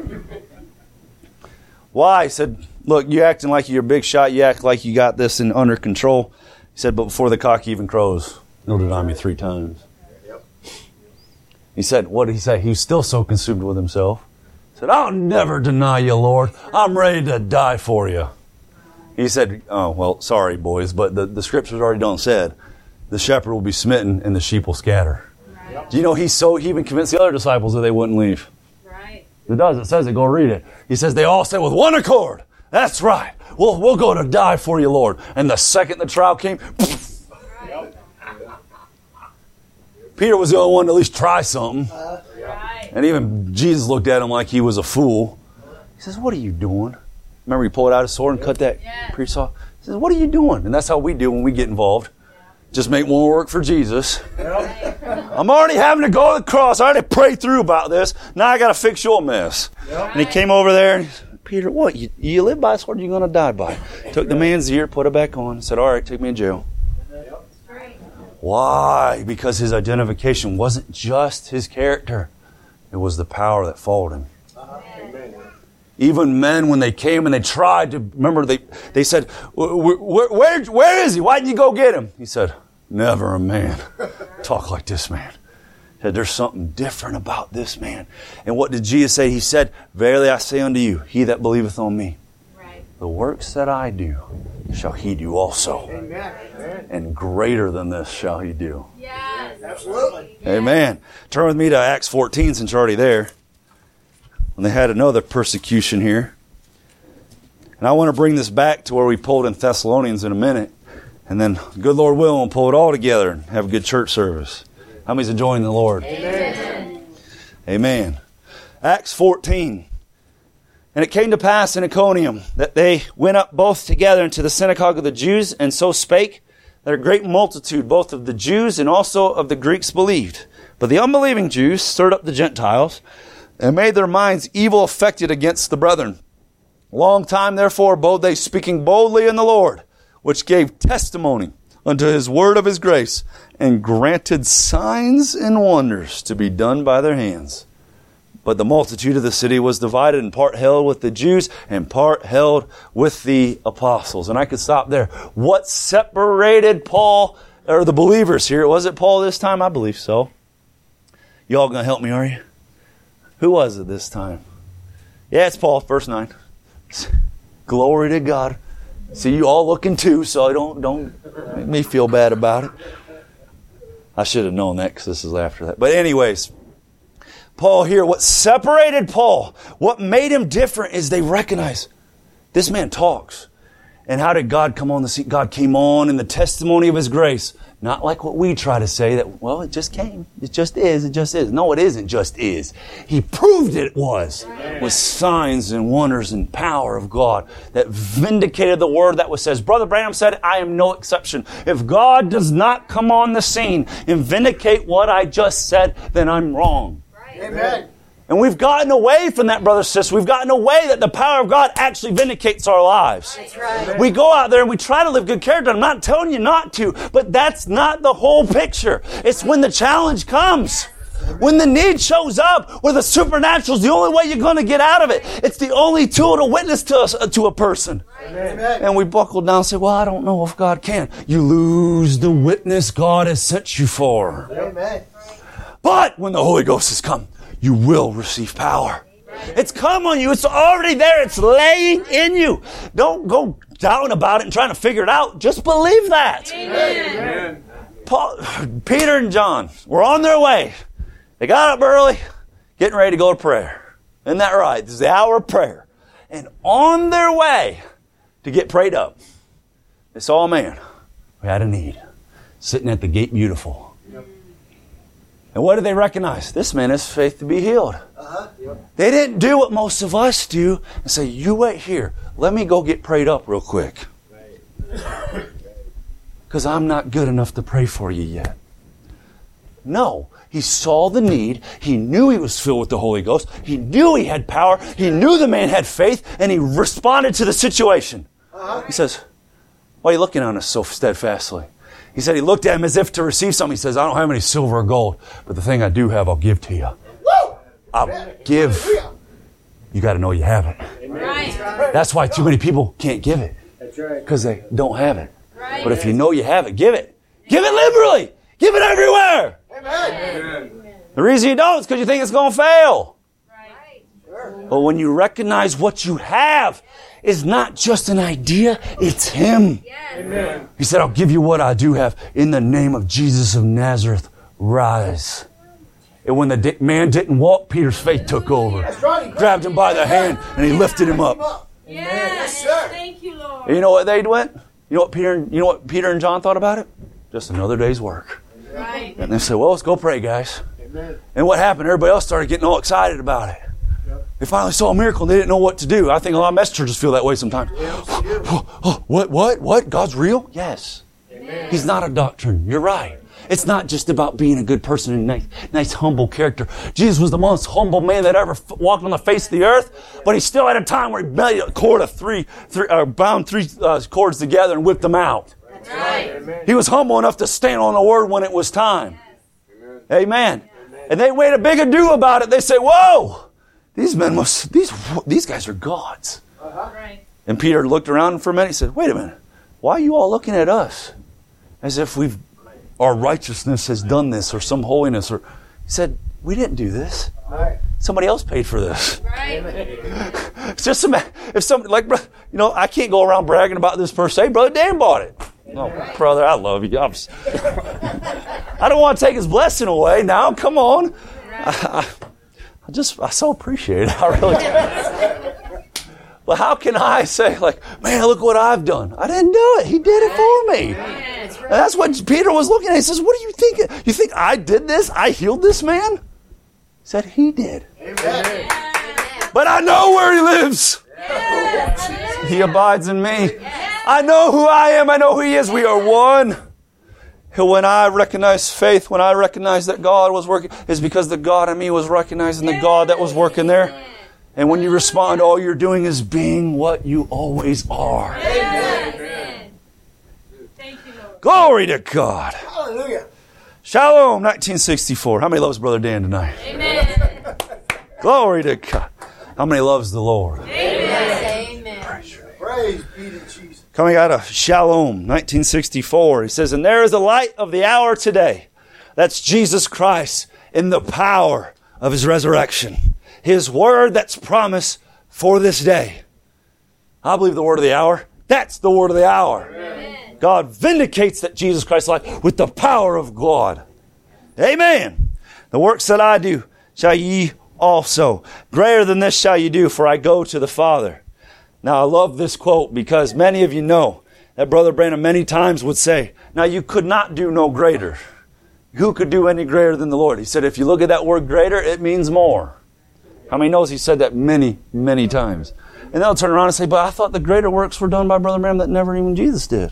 Why? He said, look, you acting like you're a big shot. You act like you got this under control. He said, but before the cock even crows, you'll deny me 3 times. He said, what did he say? He was still so consumed with himself. He said, I'll never deny you, Lord. I'm ready to die for you. He said, oh, well, sorry, boys, but the scripture's already done said, the shepherd will be smitten and the sheep will scatter. Right. Do you know he even convinced the other disciples that they wouldn't leave? Right. It does. It says it. Go read it. He says they all said with one accord, that's right. We'll go to die for you, Lord. And the second the trial came, Right. Peter was the only one to at least try something. Right. And even Jesus looked at him like he was a fool. He says, what are you doing? Remember he pulled out his sword and cut that priest off? He says, what are you doing? And that's how we do when we get involved. Just make more work for Jesus. I'm already having to go to the cross. I already prayed through about this. Now I got to fix your mess. And he came over there and he said, Peter, what? You live by the sword, you're going to die by it. Took the man's ear, put it back on, said, all right, take me to jail. Right. Why? Because his identification wasn't just his character. It was the power that followed him. Even men, when they came and they tried to, remember, they said, where is he? Why didn't you go get him? He said, never a man talk like this man. He said, there's something different about this man. And what did Jesus say? He said, verily I say unto you, he that believeth on me, Right. the works that I do shall he do also. Amen. And greater than this shall he do. Yes. Absolutely. Amen. Turn with me to Acts 14 since you're already there. When they had another persecution here. And I want to bring this back to where we pulled in Thessalonians in a minute. And then, good Lord willing, we'll pull it all together and have a good church service. How many's enjoying the Lord? Amen. Amen. Acts 14. And it came to pass in Iconium that they went up both together into the synagogue of the Jews, and so spake that a great multitude, both of the Jews and also of the Greeks, believed. But the unbelieving Jews stirred up the Gentiles, and made their minds evil affected against the brethren. Long time therefore abode they, speaking boldly in the Lord, which gave testimony unto his word of his grace, and granted signs and wonders to be done by their hands. But the multitude of the city was divided, and part held with the Jews, and part held with the apostles. And I could stop there. What separated Paul, or the believers here? Was it Paul this time? I believe so. You all going to help me, are you? Who was it this time? Yeah, it's Paul, verse 9. Glory to God. See, you all looking too, so don't make me feel bad about it. I should have known that because this is after that. But anyways, Paul here, what separated Paul, what made him different is they recognize this man talks. And how did God come on the scene? God came on in the testimony of his grace. Not like what we try to say that, well, it just came. It just is. It just is. No, it isn't just is. He proved it was. With signs and wonders and power of God that vindicated the word that was says. Brother Branham said, I am no exception. If God does not come on the scene and vindicate what I just said, then I'm wrong. Right. Amen. And we've gotten away from that, brother, sister. We've gotten away that the power of God actually vindicates our lives. That's right. We go out there and we try to live good character. I'm not telling you not to, but that's not the whole picture. It's when the challenge comes. When the need shows up, where the supernatural is the only way you're going to get out of it. It's the only tool to witness to a person. Amen. And we buckle down and say, well, I don't know if God can. You lose the witness God has sent you for. Amen. But when the Holy Ghost has come, you will receive power. It's come on you. It's already there. It's laying in you. Don't go down about it and trying to figure it out. Just believe that. Amen. Peter and John were on their way. They got up early, getting ready to go to prayer. Isn't that right? This is the hour of prayer. And on their way to get prayed up, they saw a man who had a need, sitting at the gate beautiful. And what did they recognize? This man has faith to be healed. They didn't do what most of us do and say, you wait here. Let me go get prayed up real quick. Because I'm not good enough to pray for you yet. No. He saw the need. He knew he was filled with the Holy Ghost. He knew he had power. He knew the man had faith. And he responded to the situation. He says, why are you looking on us so steadfastly? He said he looked at him as if to receive something. He says, I don't have any silver or gold, but the thing I do have, I'll give to you. I'll give. You got to know you have it. Right. That's why too many people can't give it. That's right. Because they don't have it. Right. But if you know you have it, give it. Give it liberally. Give it everywhere. Amen. The reason you don't is because you think it's going to fail. Right. But when you recognize what you have is not just an idea, it's Him. Amen. He said, I'll give you what I do have. In the name of Jesus of Nazareth, rise. And when the man didn't walk, Peter's faith took over. That's right. Grabbed him by the hand and he lifted him up. Yes, sir. thank you, Lord. And you know what they went? You know what Peter and John thought about it? Just another day's work. Right. And they said, well, let's go pray, guys. Amen. And what happened? Everybody else started getting all excited about it. They finally saw a miracle and they didn't know what to do. I think a lot of mess churches feel that way sometimes. What? God's real? Yes. Amen. He's not a doctrine. You're right. It's not just about being a good person and nice, humble character. Jesus was the most humble man that ever walked on the face of the earth, but he still had a time where he made a cord of bound three cords together and whipped them out. That's right. Amen. He was humble enough to stand on the word when it was time. Amen. And they made a big ado about it. They say, whoa, these guys are gods. Right. And Peter looked around for a minute. He said, wait a minute. Why are you all looking at us? As if our righteousness has done this or some holiness. He said, we didn't do this. Right. Somebody else paid for this. Right. It's just if somebody, I can't go around bragging about this per se. Brother Dan bought it. No, brother, I love you. I don't want to take his blessing away now. Come on. I so appreciate it. I really do. But how can I say, man, look what I've done? I didn't do it. He did it for me. Yes, And that's what Peter was looking at. He says, what do you think? You think I did this? I healed this man? He said, he did. Amen. But I know where he lives. He abides in me. I know who I am. I know who he is. We are one. When I recognize faith, when I recognize that God was working, it's because the God in me was recognizing the God that was working there. And when you respond, all you're doing is being what you always are. Amen. Thank you, Lord. Glory to God. Hallelujah. Shalom, 1964. How many loves Brother Dan tonight? Amen. Glory to God. How many loves the Lord? Amen. Praise be to Jesus. Coming out of Shalom, 1964, he says, and there is a light of the hour today. That's Jesus Christ in the power of His resurrection. His word that's promised for this day. I believe the word of the hour. That's the word of the hour. Amen. God vindicates that Jesus Christ's life with the power of God. Amen. The works that I do shall ye also. Greater than this shall ye do, for I go to the Father. Now, I love this quote because many of you know that Brother Branham many times would say, now you could not do no greater. Who could do any greater than the Lord? He said, if you look at that word greater, it means more. How many knows he said that many, many times? And they'll turn around and say, but I thought the greater works were done by Brother Branham that never even Jesus did.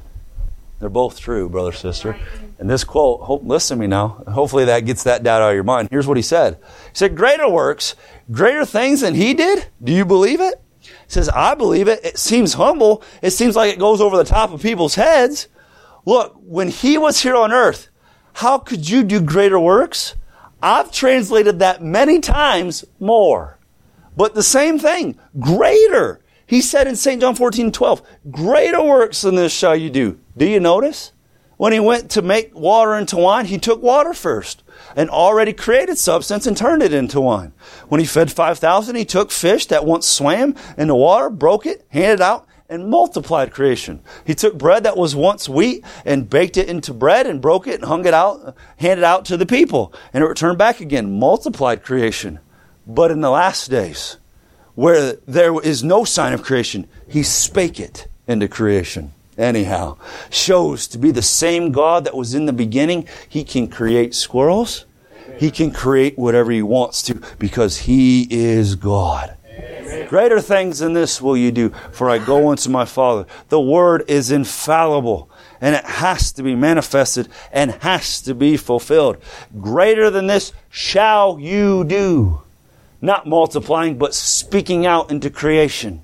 They're both true, brother, sister. And this quote, listen to me now. Hopefully that gets that doubt out of your mind. Here's what he said. He said, greater works, greater things than he did? Do you believe it? He says, I believe it. It seems humble. It seems like it goes over the top of people's heads. Look, when he was here on earth, how could you do greater works? I've translated that many times more. But the same thing, greater. He said in St. John 14:12, greater works than this shall you do. Do you notice? When he went to make water into wine, he took water first, an already created substance, and turned it into wine. When he fed 5,000, he took fish that once swam in the water, broke it, handed it out, and multiplied creation. He took bread that was once wheat and baked it into bread and broke it and hung it out, handed it out to the people. And it returned back again, multiplied creation. But in the last days, where there is no sign of creation, he spake it into creation. Anyhow, shows to be the same God that was in the beginning. He can create squirrels. He can create whatever he wants to because he is God. Amen. Greater things than this will you do, for I go unto my Father. The word is infallible, and it has to be manifested and has to be fulfilled. Greater than this shall you do. Not multiplying, but speaking out into creation.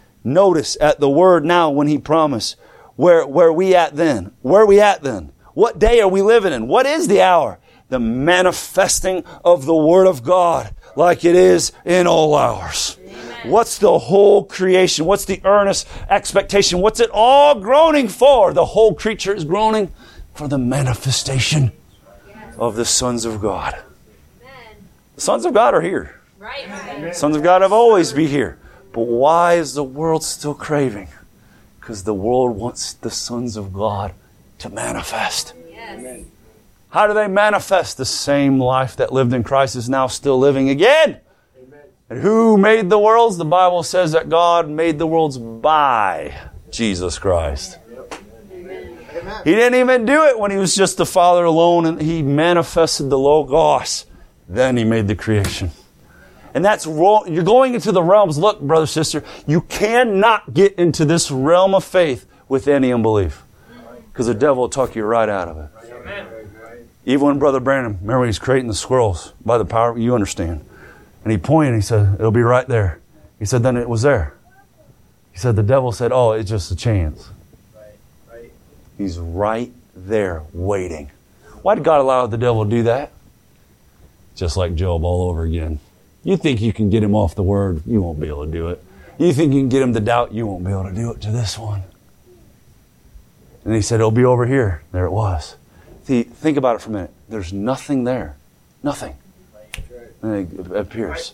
Notice at the word now when he promised, where we at then? Where are we at then? What day are we living in? What is the hour? The manifesting of the Word of God like it is in all hours. Amen. What's the whole creation? What's the earnest expectation? What's it all groaning for? The whole creature is groaning for the manifestation of the sons of God. Amen. The sons of God are here. Right. Sons of God have always been here. But why is the world still craving? Because the world wants the sons of God to manifest. Yes. How do they manifest? The same life that lived in Christ is now still living again. And who made the worlds? The Bible says that God made the worlds by Jesus Christ. He didn't even do it when He was just the Father alone, and He manifested the Logos. Then He made the creation. And that's wrong. You're going into the realms. Look, brother, sister, you cannot get into this realm of faith with any unbelief. Because the devil will tuck you right out of it. Even when Brother Brandon, remember he's creating the squirrels by the power, you understand. And he pointed, he said, it'll be right there. He said, then it was there. He said, the devil said, oh, it's just a chance. He's right there waiting. Why did God allow the devil to do that? Just like Job all over again. You think you can get him off the word, you won't be able to do it. You think you can get him to doubt, you won't be able to do it to this one. And he said, it'll be over here. There it was. See, think about it for a minute. There's nothing there. Nothing. And it appears.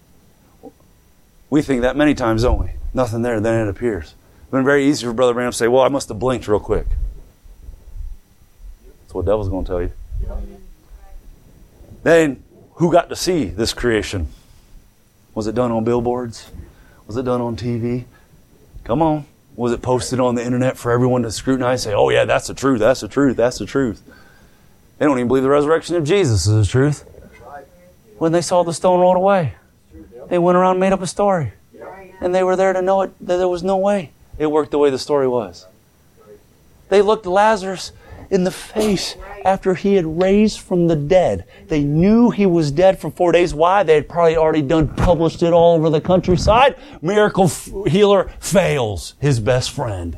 We think that many times, don't we? Nothing there, then it appears. It's been very easy for Brother Branham to say, well, I must have blinked real quick. That's what the devil's going to tell you. Then, who got to see this creation? Was it done on billboards? Was it done on TV? Come on. Was it posted on the internet for everyone to scrutinize and say, oh yeah, that's the truth, that's the truth, that's the truth? They don't even believe the resurrection of Jesus is the truth. When they saw the stone rolled away, they went around and made up a story. And they were there to know it, that there was no way it worked the way the story was. They looked Lazarus in the face after he had raised from the dead. They knew he was dead for 4 days. Why? They had probably already published it all over the countryside. Miracle healer fails his best friend.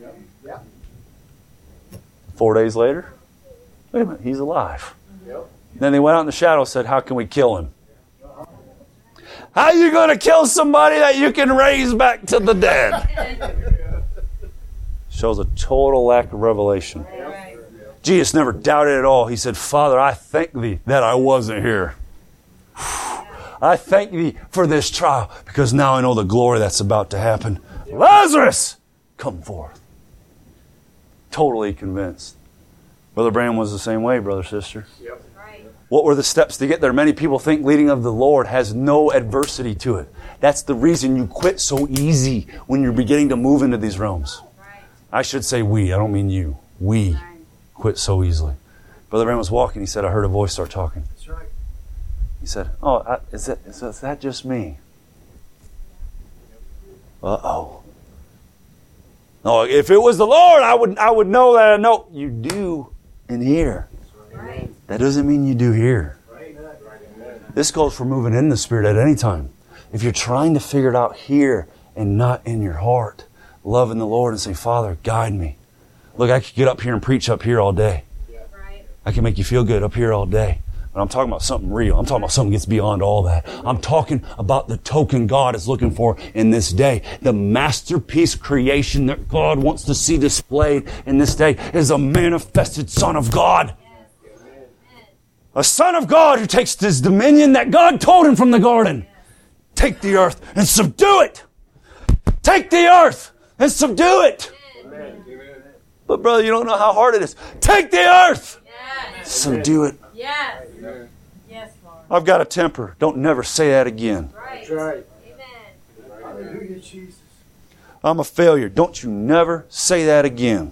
4 days later, wait a minute, he's alive. Then they went out in the shadow and said, how can we kill him? How are you going to kill somebody that you can raise back to the dead? Shows a total lack of revelation. Jesus never doubted at all. He said, Father, I thank Thee that I wasn't here. I thank Thee for this trial because now I know the glory that's about to happen. Lazarus, come forth. Totally convinced. Brother Branham was the same way, brother, sister. Yep. What were the steps to get there? Many people think leading of the Lord has no adversity to it. That's the reason you quit so easy when you're beginning to move into these realms. I should say we. I don't mean you. We quit so easily. Brother Branham was walking. He said, I heard a voice start talking. That's right. He said, oh, is that just me? Uh-oh. No, if it was the Lord, I would know that I know. You do in here. Right. That doesn't mean you do here. This goes for moving in the Spirit at any time. If you're trying to figure it out here and not in your heart, loving the Lord and say, Father, guide me. Look, I could get up here and preach up here all day. Right. I can make you feel good up here all day. But I'm talking about something real. I'm talking about something that gets beyond all that. I'm talking about the token God is looking for in this day. The masterpiece creation that God wants to see displayed in this day is a manifested Son of God. A Son of God who takes this dominion that God told him from the garden. Take the earth and subdue it. Take the earth and subdue it. Amen. But brother, you don't know how hard it is. Take the earth. Yes. Subdue it. Yes. Yes, Lord. I've got a temper. Don't never say that again. Right. That's right. Amen. Hallelujah, Jesus. I'm a failure. Don't you never say that again.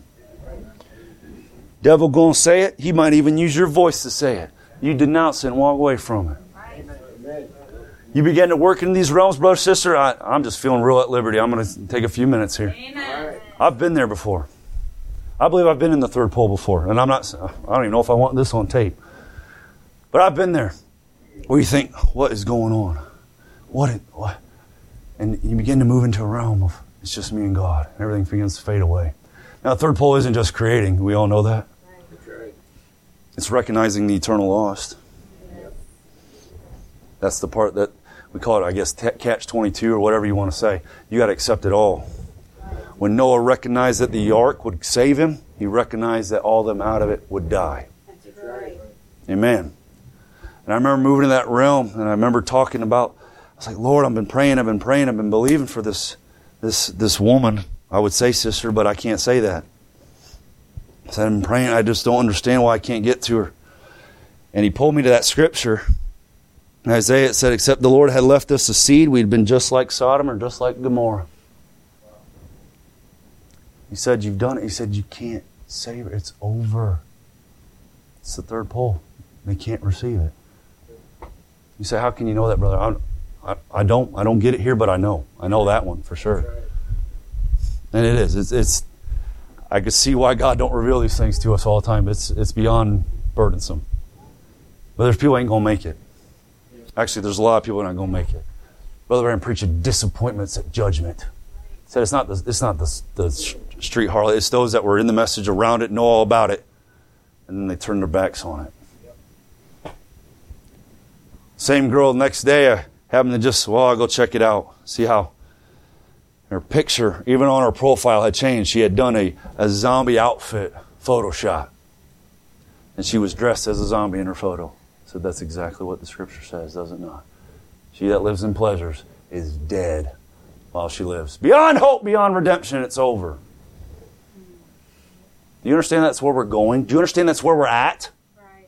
Devil gonna say it. He might even use your voice to say it. You denounce it and walk away from it. Right. Amen. You begin to work in these realms, brother, sister. I'm just feeling real at liberty. I'm going to take a few minutes here. Amen. I've been there before. I believe I've been in the third pole before. And I don't even know if I want this on tape. But I've been there where you think, what is going on? What? And you begin to move into a realm of, it's just me and God. And everything begins to fade away. Now, the third pole isn't just creating. We all know that. That's right. It's recognizing the eternal lost. That's the part that we call it, I guess, catch-22 or whatever you want to say. You got to accept it all. When Noah recognized that the ark would save him, he recognized that all of them out of it would die. That's right. Amen. And I remember moving to that realm, and I remember talking about I was like, Lord, I've been praying, I've been believing for this woman. I would say sister, but I can't say that. I said, I've been praying, I just don't understand why I can't get to her. And he pulled me to that scripture. In Isaiah, it said, except the Lord had left us a seed, we'd been just like Sodom or just like Gomorrah. He said, you've done it. He said, you can't save her. It's over. It's the third pole. They can't receive it. You say, how can you know that, brother? I don't get it here, but I know. I know that one for sure. And it is. It's. I could see why God don't reveal these things to us all the time. It's beyond burdensome. But there's people who ain't going to make it. Actually, there's a lot of people who aren't going to make it. Brother Branham preaching disappointments at judgment. He said it's not the street harlot. It's those that were in the message around it, know all about it, and then they turn their backs on it. Same girl, next day, I happened to I'll go check it out. See how her picture, even on her profile, had changed. She had done a zombie outfit Photoshop. And she was dressed as a zombie in her photo. I said, that's exactly what the scripture says, does it not? She that lives in pleasures is dead while she lives. Beyond hope, beyond redemption, it's over. Do you understand that's where we're going? Do you understand that's where we're at? Right.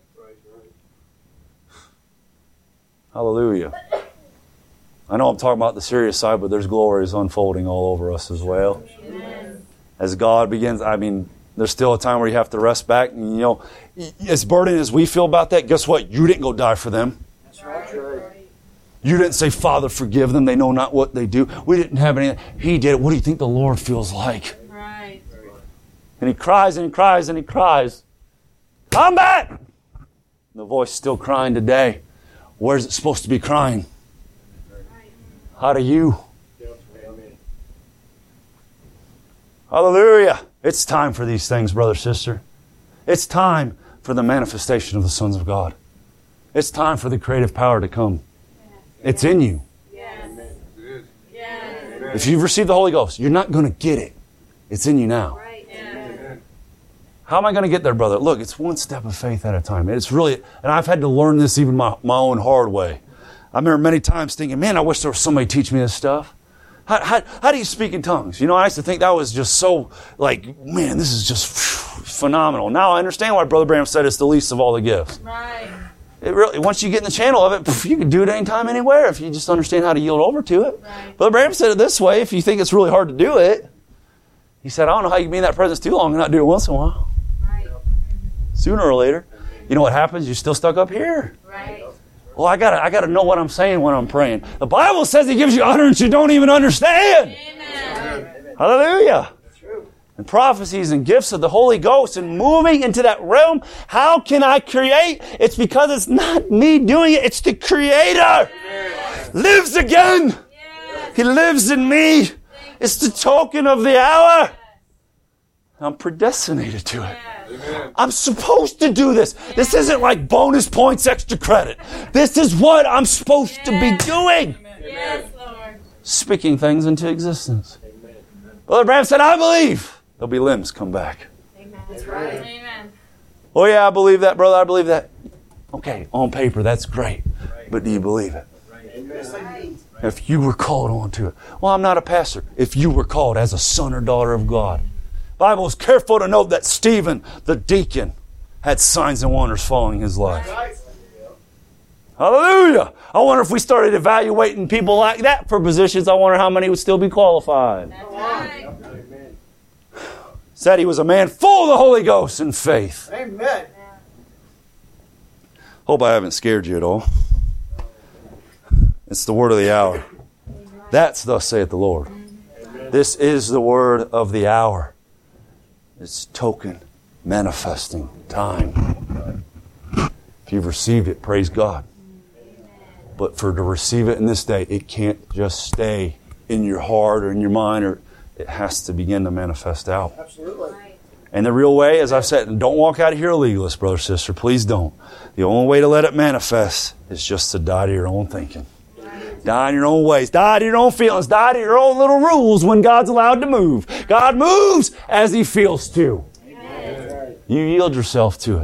Hallelujah. I know I'm talking about the serious side, but there's glories unfolding all over us as well. Amen. As God begins, there's still a time where you have to rest back. And, as burdened as we feel about that, guess what? You didn't go die for them. That's right. You didn't say, Father, forgive them. They know not what they do. We didn't have anything. He did it. What do you think the Lord feels like? Right. And he cries and he cries and he cries. Come back! And the voice is still crying today. Where's it supposed to be crying? Out of you. Hallelujah. It's time for these things, brother, sister. It's time for the manifestation of the sons of God. It's time for the creative power to come. It's in you. Yes. If you've received the Holy Ghost, you're not going to get it. It's in you now. Right. Yes. How am I going to get there, brother? Look, it's one step of faith at a time. It's really, and I've had to learn this even my own hard way. I remember many times thinking, man, I wish there was somebody to teach me this stuff. How do you speak in tongues? I used to think that was just so, man, this is just phenomenal. Now I understand why Brother Branham said it's the least of all the gifts. Right. It really, once you get in the channel of it, you can do it anytime, anywhere, if you just understand how to yield over to it. Right. Brother Branham said it this way, if you think it's really hard to do it, he said, I don't know how you can be in that presence too long and not do it once in a while. Right. Sooner or later. You know what happens? You're still stuck up here. Right. Well, I gotta know what I'm saying when I'm praying. The Bible says He gives you utterance you don't even understand. Amen. Hallelujah. And prophecies and gifts of the Holy Ghost and moving into that realm. How can I create? It's because it's not me doing it. It's the Creator. Lives again. Yes. He lives in me. It's the token of the hour. I'm predestinated to it. Yes. I'm supposed to do this. This isn't like bonus points, extra credit. This is what I'm supposed to be doing. Yes, Lord. Speaking things into existence. Brother Branham said, I believe there'll be limbs come back. Amen. That's right. Amen. Oh yeah, I believe that, brother. I believe that. Okay, on paper, that's great. But do you believe it? If you were called onto it. Well, I'm not a pastor. If you were called as a son or daughter of God. The Bible is careful to note that Stephen, the deacon, had signs and wonders following his life. Hallelujah. I wonder if we started evaluating people like that for positions, I wonder how many would still be qualified. That's right. Said he was a man full of the Holy Ghost and faith. Amen. Hope I haven't scared you at all. It's the word of the hour. That's thus saith the Lord. This is the word of the hour. It's token manifesting time. If you've received it, praise God. But to receive it in this day, it can't just stay in your heart or in your mind, or it has to begin to manifest out. Absolutely. And the real way, as I've said, and don't walk out of here a legalist, brother, sister. Please don't. The only way to let it manifest is just to die to your own thinking. Die in your own ways. Die to your own feelings. Die to your own little rules when God's allowed to move. God moves as He feels to. Amen. You yield yourself to it.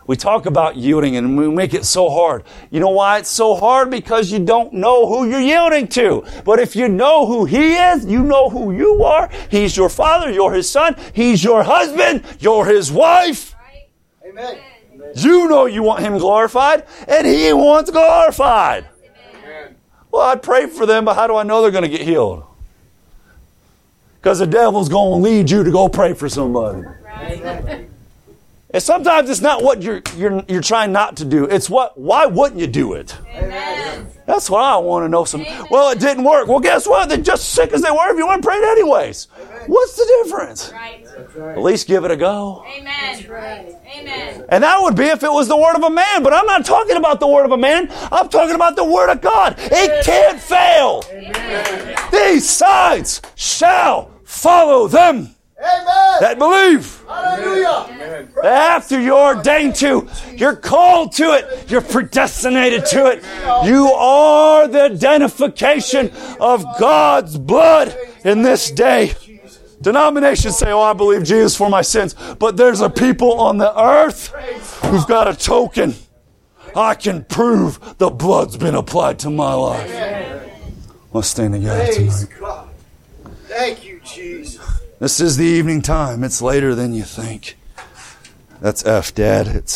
We talk about yielding and we make it so hard. You know why it's so hard? Because you don't know who you're yielding to. But if you know who He is, you know who you are. He's your father, you're His son. He's your husband, you're His wife. Amen. You know you want Him glorified, and He wants glorified. Amen. Well, I'd pray for them, but how do I know they're going to get healed? Because the devil's going to lead you to go pray for somebody. Amen. And sometimes it's not what you're trying not to do. It's why wouldn't you do it? Amen. That's what I want to know. Well, it didn't work. Well, guess what? They're just sick as they were if you weren't praying anyways. What's the difference? Right. At least give it a go. Amen. Right. Amen. And that would be if it was the word of a man. But I'm not talking about the word of a man. I'm talking about the word of God. It can't fail. Amen. These signs shall follow them Amen. that believe. Hallelujah. After you're ordained to, you're called to it, you're predestinated to it. You are the identification of God's blood in this day. Denominations say, oh, I believe Jesus for my sins. But there's a people on the earth who've got a token. I can prove the blood's been applied to my life. Let's stand together Praise tonight. God. Thank you, Jesus. This is the evening time. It's later than you think. That's F, Dad. It's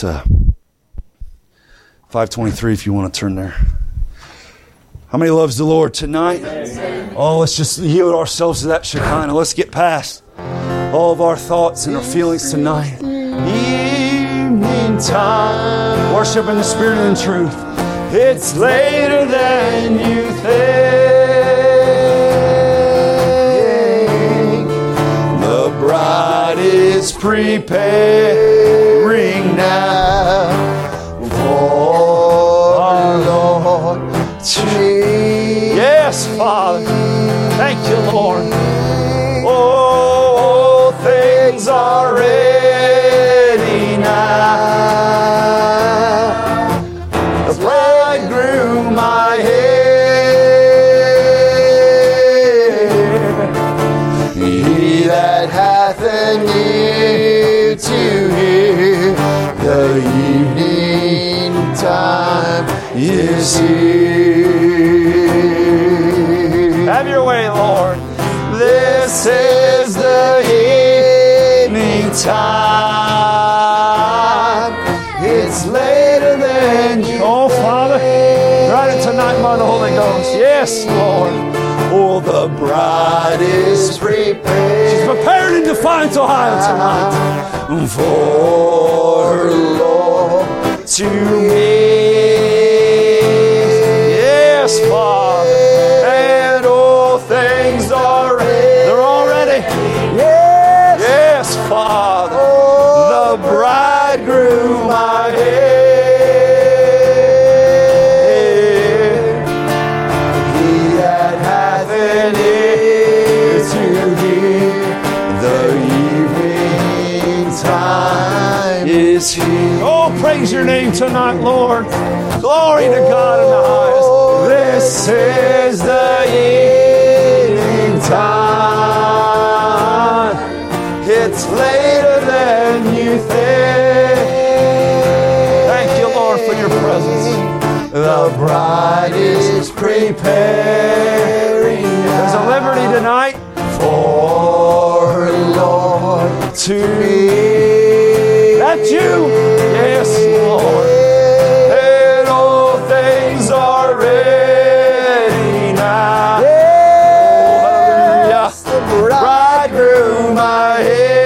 523 if you want to turn there. How many loves the Lord tonight? Oh, let's just yield ourselves to that Shekinah. Let's get past all of our thoughts and our feelings tonight. Evening time. Worship in the Spirit and in truth. It's later than you think. The bride is preparing now for our Lord. Yes, Father. Thank you, Lord. Oh, things are ready now. The bridegroom I hear. He that hath an ear to hear, the evening time is here. Have your way, Lord. This is the evening time. It's later than you. Oh, Father, write it tonight by the Holy Ghost. Yes, Lord. Oh, the bride is prepared. She's prepared in Defiance, Ohio tonight for her Lord to meet. Yes, Father. And all things are ready. They're all ready. Yes. Yes, Father. The bridegroom I hear. He that hath an ear to hear, the evening time is here. Oh, praise your name tonight, Lord. Glory to God in the highest. This is the evening time. It's later than you think. Thank you, Lord, for your presence. The bride is preparing. There's a liberty tonight for her Lord to meet. That's you. Yes, Lord. And all things are ready now. Oh, hallelujah. The bridegroom I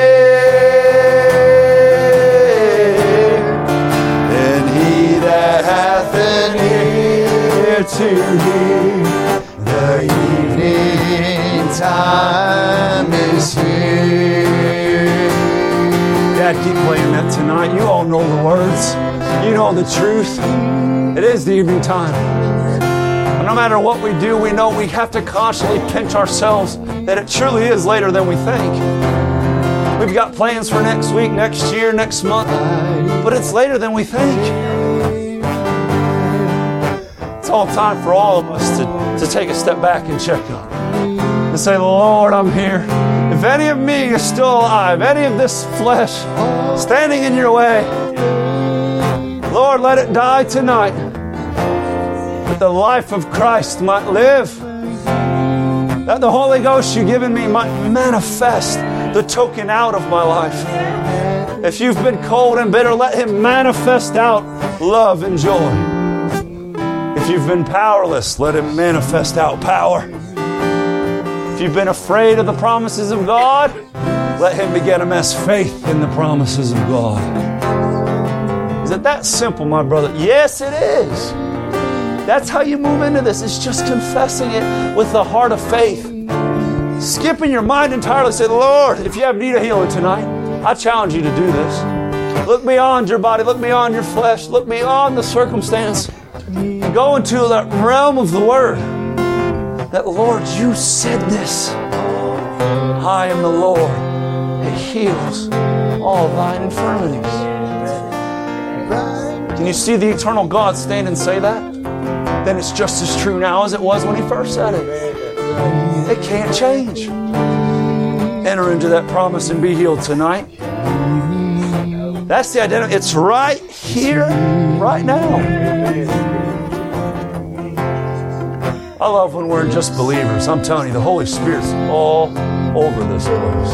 hear. And he that hath an ear to hear, the evening time is here. Dad, keep playing that tonight. You all know the words. You know the truth. It is the evening time. And no matter what we do, we know we have to constantly pinch ourselves that it truly is later than we think. We've got plans for next week, next year, next month, but it's later than we think. It's all time for all of us to take a step back and check up and say, Lord, I'm here. If any of me is still alive, any of this flesh standing in your way, Lord, let it die tonight, that the life of Christ might live, that the Holy Ghost you've given me might manifest the token out of my life. If you've been cold and bitter, let Him manifest out love and joy. If you've been powerless, let Him manifest out power. If you've been afraid of the promises of God, let Him begin to amass faith in the promises of God. Is it that simple, my brother? Yes, it is. That's how you move into this. It's just confessing it with the heart of faith. Skipping your mind entirely. Say, Lord, if you have need of healing tonight, I challenge you to do this. Look beyond your body. Look beyond your flesh. Look beyond the circumstance. Go into that realm of the Word. That, Lord, you said this. I am the Lord that heals all thine infirmities. Can you see the eternal God stand and say that? Then it's just as true now as it was when He first said it. It can't change. Enter into that promise and be healed tonight. That's the identity. It's right here, right now. I love when we're just believers. I'm telling you, the Holy Spirit's all over this place.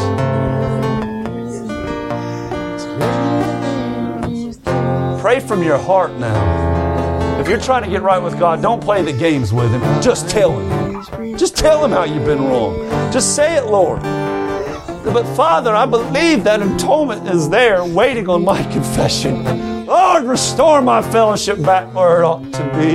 Pray from your heart now. If you're trying to get right with God, don't play the games with Him. Just tell Him. Just tell Him how you've been wrong. Just say it, Lord. But Father, I believe that atonement is there waiting on my confession. Lord, restore my fellowship back where it ought to be.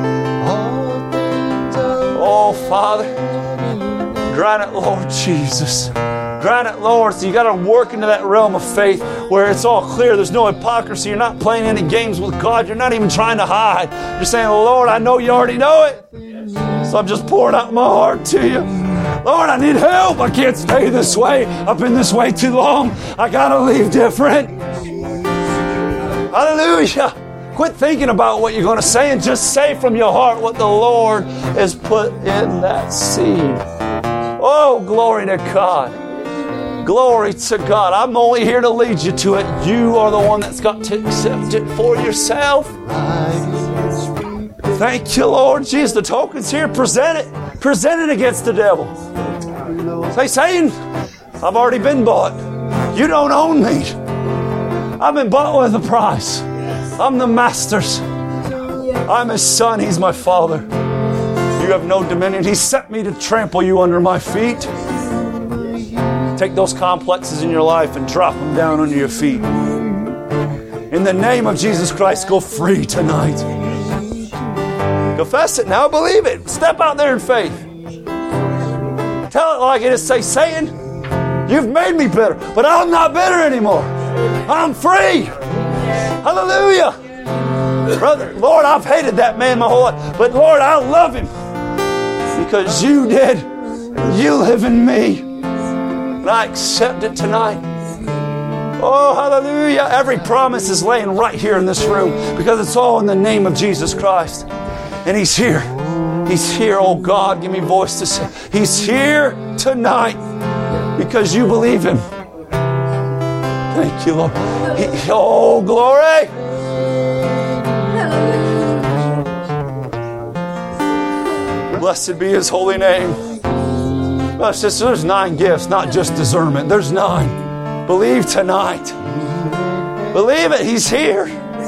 Oh, Father, grant it, Lord Jesus. Grant it, Lord. So you got to work into that realm of faith where it's all clear. There's no hypocrisy. You're not playing any games with God. You're not even trying to hide. You're saying, Lord, I know you already know it. So I'm just pouring out my heart to you. Lord, I need help. I can't stay this way. I've been this way too long. I got to leave different. Hallelujah. Quit thinking about what you're going to say and just say from your heart what the Lord has put in that seed. Oh, glory to God. Glory to God. I'm only here to lead you to it. You are the one that's got to accept it for yourself. Thank you, Lord Jesus. The token's here. Present it. Present it against the devil. Say, Satan, I've already been bought. You don't own me. I've been bought with a price. I'm the Master's. I'm His son. He's my Father. You have no dominion. He sent me to trample you under my feet. Take those complexes in your life and drop them down under your feet. In the name of Jesus Christ, go free tonight. Confess it now. Believe it. Step out there in faith. Tell it like it is. Say, Satan, you've made me bitter, but I'm not bitter anymore. I'm free. Hallelujah. Brother, Lord, I've hated that man my whole life, but Lord, I love him because you did. You live in me. And I accept it tonight. Oh, hallelujah. Every promise is laying right here in this room because it's all in the name of Jesus Christ. And He's here. He's here. Oh, God, give me voice to say. He's here tonight because you believe Him. Thank you, Lord. Oh, glory. Blessed be His holy name. Oh, sister, there's 9 gifts, not just discernment. There's 9. Believe tonight. Believe it. He's here.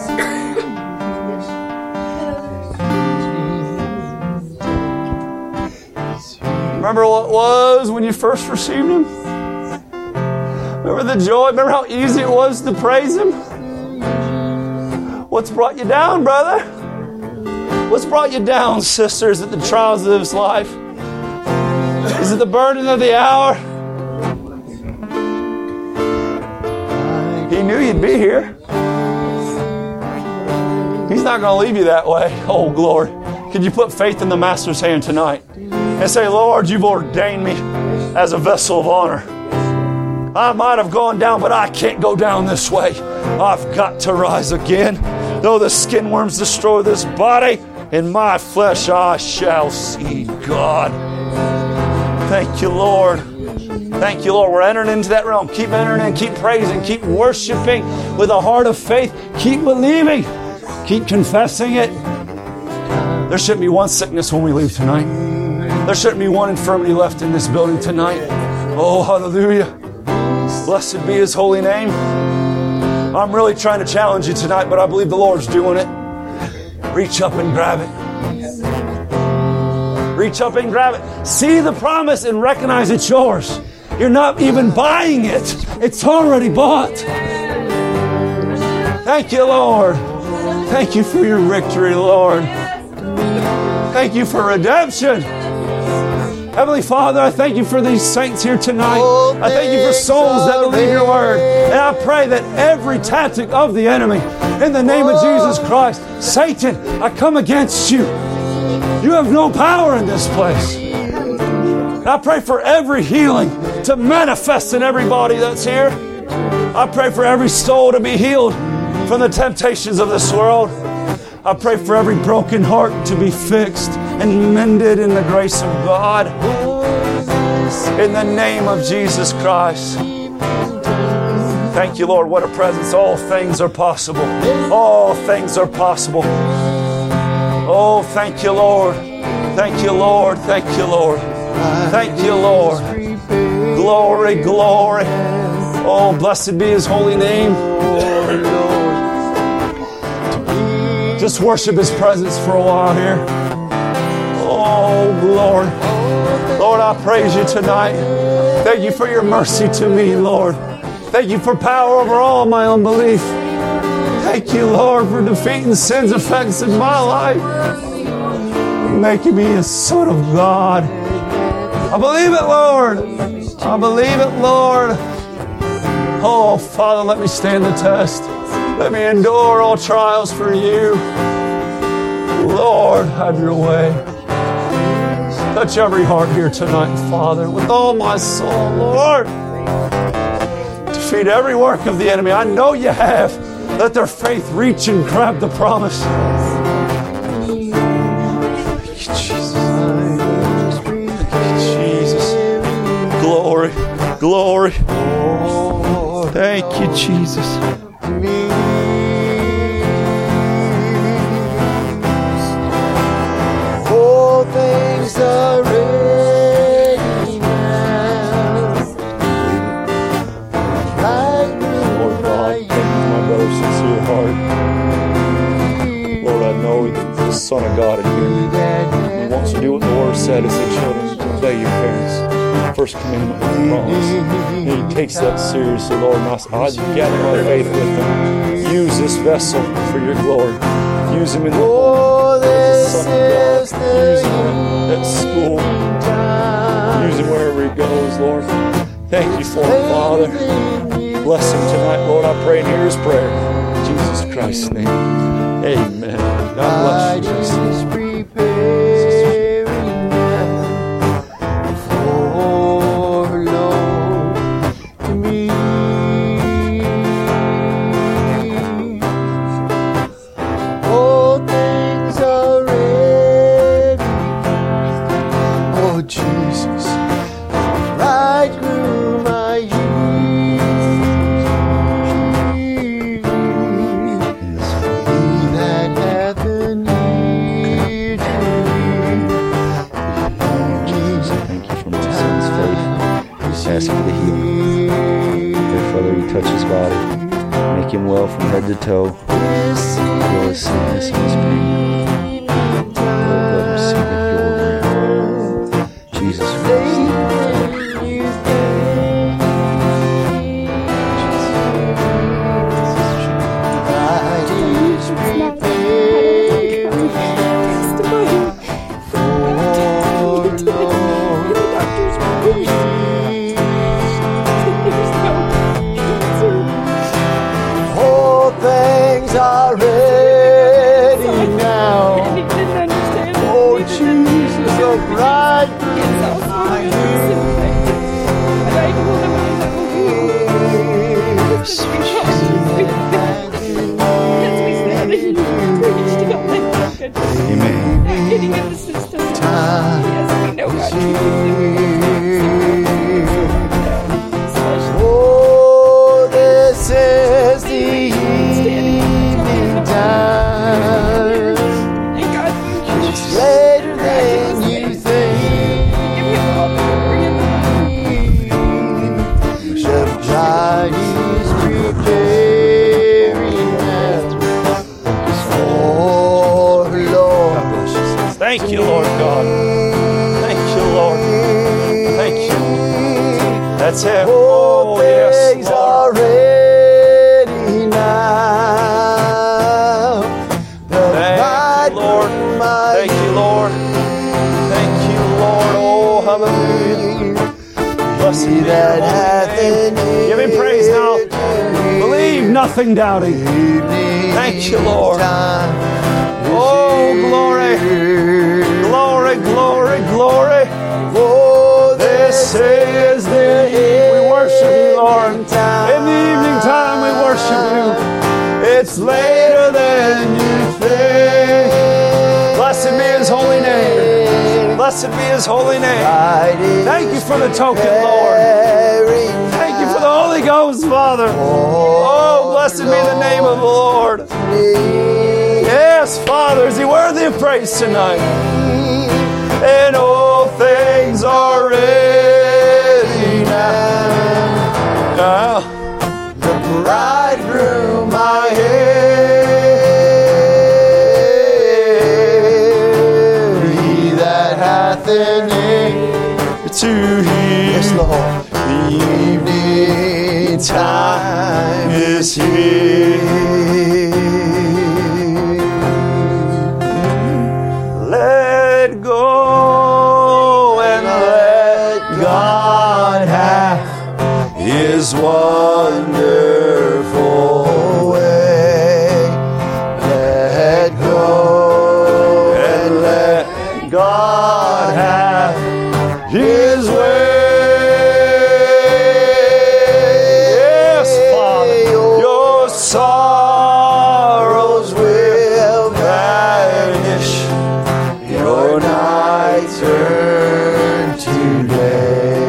Remember what it was when you first received Him? Remember the joy? Remember how easy it was to praise Him? What's brought you down, brother? What's brought you down, sister? Is it the trials of this life? Is it the burden of the hour? He knew you'd be here. He's not going to leave you that way. Oh, glory. Could you put faith in the Master's hand tonight and say, Lord, you've ordained me as a vessel of honor. I might have gone down, but I can't go down this way. I've got to rise again. Though the skin worms destroy this body, in my flesh I shall see God. Thank you, Lord. Thank you, Lord. We're entering into that realm. Keep entering in. Keep praising. Keep worshiping with a heart of faith. Keep believing. Keep confessing it. There shouldn't be one sickness when we leave tonight. There shouldn't be one infirmity left in this building tonight. Oh, hallelujah. Blessed be His holy name. I'm really trying to challenge you tonight, but I believe the Lord's doing it. Reach up and grab it. Reach up and grab it. See the promise and recognize it's yours. You're not even buying it. It's already bought. Thank you, Lord. Thank you for your victory, Lord. Thank you for redemption. Heavenly Father, I thank you for these saints here tonight. I thank you for souls that believe your word. And I pray that every tactic of the enemy, in the name of Jesus Christ, Satan, I come against you. You have no power in this place. And I pray for every healing to manifest in everybody that's here. I pray for every soul to be healed from the temptations of this world. I pray for every broken heart to be fixed and mended in the grace of God. In the name of Jesus Christ. Thank you, Lord. What a presence. All things are possible. All things are possible. Oh, thank you, Lord. Thank you, Lord. Thank you, Lord. Thank you, Lord. Glory, glory. Oh, blessed be His holy name. Just worship His presence for a while here. Oh, Lord. Lord, I praise you tonight. Thank you for your mercy to me, Lord. Thank you for power over all my unbelief. Thank you, Lord, for defeating sin's effects in my life. Making me a son of God. I believe it, Lord. I believe it, Lord. Oh, Father, let me stand the test. Let me endure all trials for you. Lord, have your way. Touch every heart here tonight, Father, with all my soul, Lord. Defeat every work of the enemy. I know you have. Let their faith reach and grab the promise. Thank you, Jesus. Thank you, Jesus. Glory, glory. Thank you, Jesus. All things are ready now. Lord God, thank you for my brother's sincere heart. Lord, I know that the Son of God in here. He wants to do what the Word said. It said, children, obey your parents. First commandment of the promise. And He takes that seriously, Lord. And I gather my faith with Him. Use this vessel for your glory. Use him in the home. As a son of God. Use him at school. Use him wherever he goes, Lord. Thank you for him, Father. Bless him tonight, Lord. I pray and hear his prayer. In Jesus Christ's name. Amen. God bless you, Jesus. Ask for the healing. Pray, Father, you touch his body. Make him well from head to toe. Heal his sickness and his pain. Lord, let him see that you're real. Jesus Christ. Are ready now. Oh, Jesus, the bride. Amen. Oh, this is the evening time. It's later than you think. The bride is preparing now. Oh Lord, Thank you, Lord God. Thank you, Lord. Thank you. That's it. all Oh, yes, things Lord. are ready now. The Thank you, Lord. bridegroom, my Thank you, Lord. Thank you, Lord. Oh, hallelujah. Blessed be He that your hath holy name. an Give him praise now. ear to hear. Believe, nothing doubting. Thank you, Lord. Oh, glory. Glory, glory, glory. Oh, This is the evening. We worship you, Lord. In the evening time, we worship you. It's later than you think. Blessed be his holy name. Blessed be his holy name. Thank you for the token, Lord. Thank you for the Holy Ghost, Father. Oh, blessed be the name of the Lord. Yes, Father, is he worthy of praise tonight? And all things are ready now. The bridegroom I hear. He that hath an ear To hear. Yes, Lord. The evening time is here. Let go and let God have his wonderful way. Let go And let God have his way. Yes, Father. Your sorrows will vanish. Your night turn to day.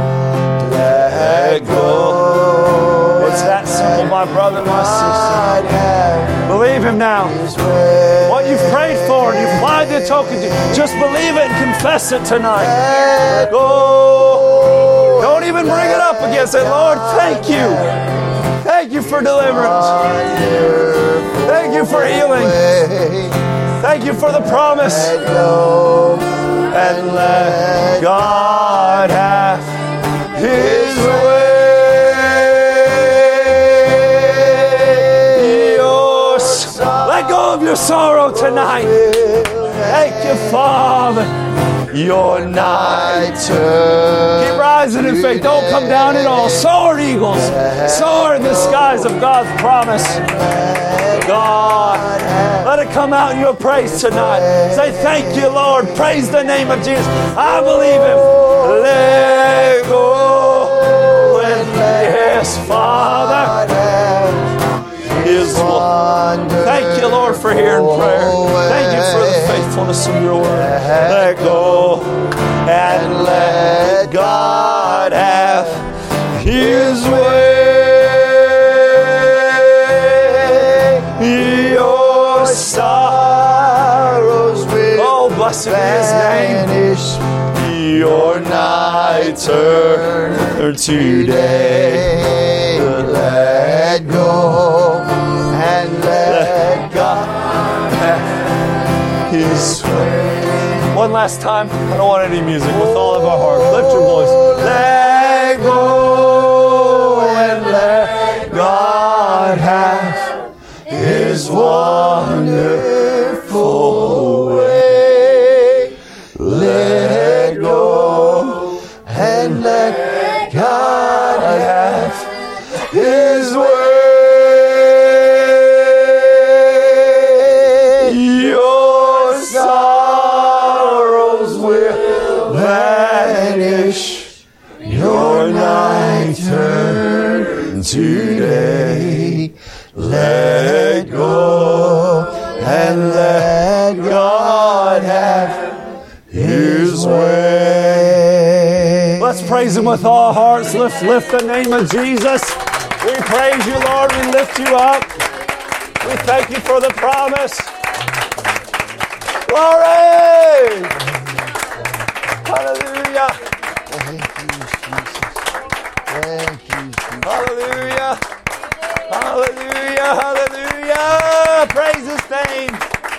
Let go. It's that simple, my brother, my sister. Believe him now. What you've prayed for and you've applied the token to, just believe it and confess it tonight. Go. Don't even bring it up again. Say, Lord, thank you. Thank you for deliverance. Thank you for healing. Thank you for the promise. And let God have his way. Let go of your sorrow tonight. Thank you, Father. Your night turn. Keep rising in faith. Don't come down at all. Soar, eagles. Soar in the skies of God's promise. God, let it come out in your praise tonight. Say, thank you, Lord. Praise the name of Jesus. I believe him. Let go. And yes, Father. Is one. Thank you, Lord, for hearing prayer. Thank you for the faithfulness of your word. Let go and let God have his way. Your sorrows will blessed be his name. Your night turn today. Let go and let God have his way. One last time. I don't want any music. With all of our heart, lift your voice. Let go and let God have his wonderful way. Let go and let God have his way. Your sorrows will vanish. Your night turn today. Let go and let God have his way. Let's praise him with all hearts. Let's lift the name of Jesus. We praise you, Lord. We lift you up. We thank you for the promise. Glory! Hallelujah. Thank you, Jesus. Thank you, Jesus. Hallelujah. Hallelujah. Hallelujah. Praise His name.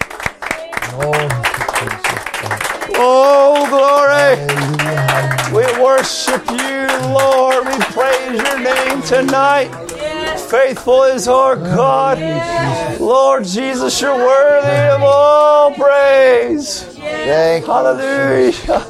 Oh, glory. We worship you, Lord. We praise your name tonight. Faithful is our God. Lord Jesus, you're worthy of all praise. Thank you. Hallelujah.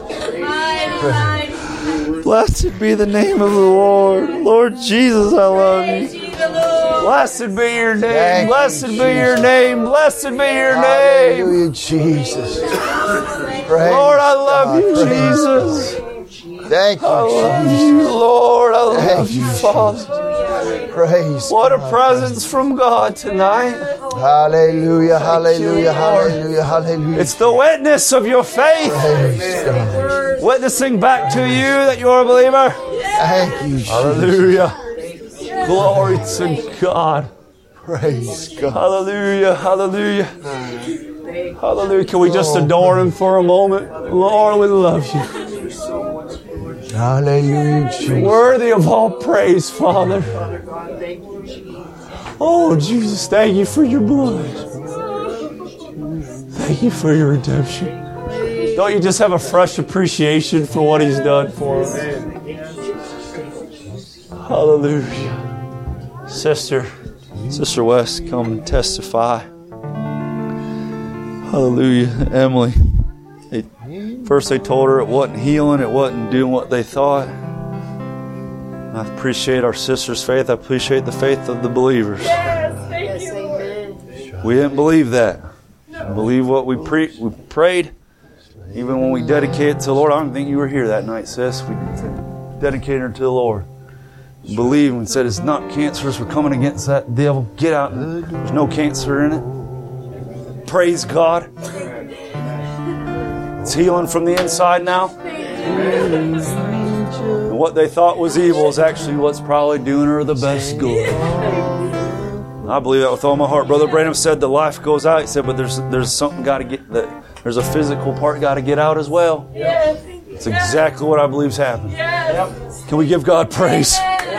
Blessed be the name of the Lord. Lord Jesus, I love you. Blessed be your name. Thank you, Blessed be your name. Blessed be your name. Hallelujah, Jesus. Praise Lord, I love God. you, Praise Jesus. Thank I love you, you, Lord. I love Thank you, you, Father. Praise What a God. presence from God tonight. Hallelujah, hallelujah, Lord. hallelujah, hallelujah. It's the witness of your faith. Praise God. Witnessing back to you that you're a believer. Thank you, Jesus. Hallelujah. Glory to God. Praise God. Hallelujah. Hallelujah. Hallelujah. Can we just adore Him for a moment? Lord, we love you. Hallelujah, Jesus. Worthy of all praise, Father. Oh, Jesus, thank you for your blood. Thank you for your redemption. Don't you just have a fresh appreciation for what He's done for us? Hallelujah. Sister West, come and testify. Hallelujah. Emily, first they told her it wasn't healing, it wasn't doing what they thought. I appreciate our sister's faith. I appreciate the faith of the believers. Yes, thank you, Lord. We didn't believe that. We believe what we prayed. Even when we dedicated to the Lord. I don't think you were here that night, sis. We dedicated her to the Lord. Believe and said it's not cancerous. We're coming against that devil. Get out. There's no cancer in it. Praise God. It's healing from the inside now. And what they thought was evil is actually what's probably doing her the best good. I believe that with all my heart. Brother Branham said the life goes out. He said, but there's something got to get. There's a physical part got to get out as well. It's exactly what I believe is happening. Can we give God praise?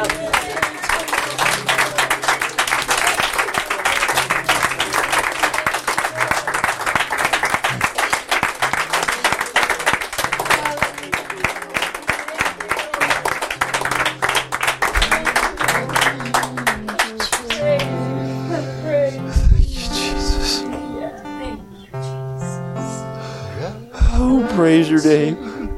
Praise your name.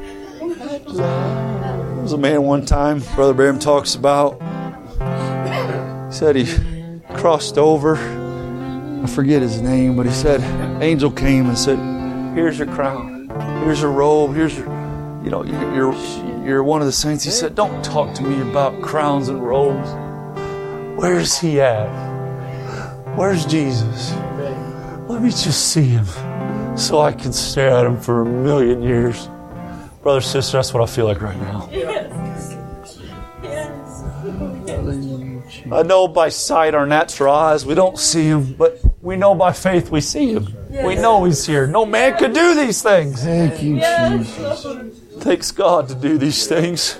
There was a man one time, Brother Branham talks about. He said he crossed over. I forget his name, but he said, angel came and said, here's your crown. Here's your robe. Here's your, you're one of the saints. He said, don't talk to me about crowns and robes. Where's he at? Where's Jesus? Let me just see him so I can stare at him for 1,000,000 years. Brother, sister, that's what I feel like right now. I know by sight, our natural eyes, we don't see him, but we know by faith we see him. We know he's here. No man could do these things. Thank you, Jesus. It takes God to do these things.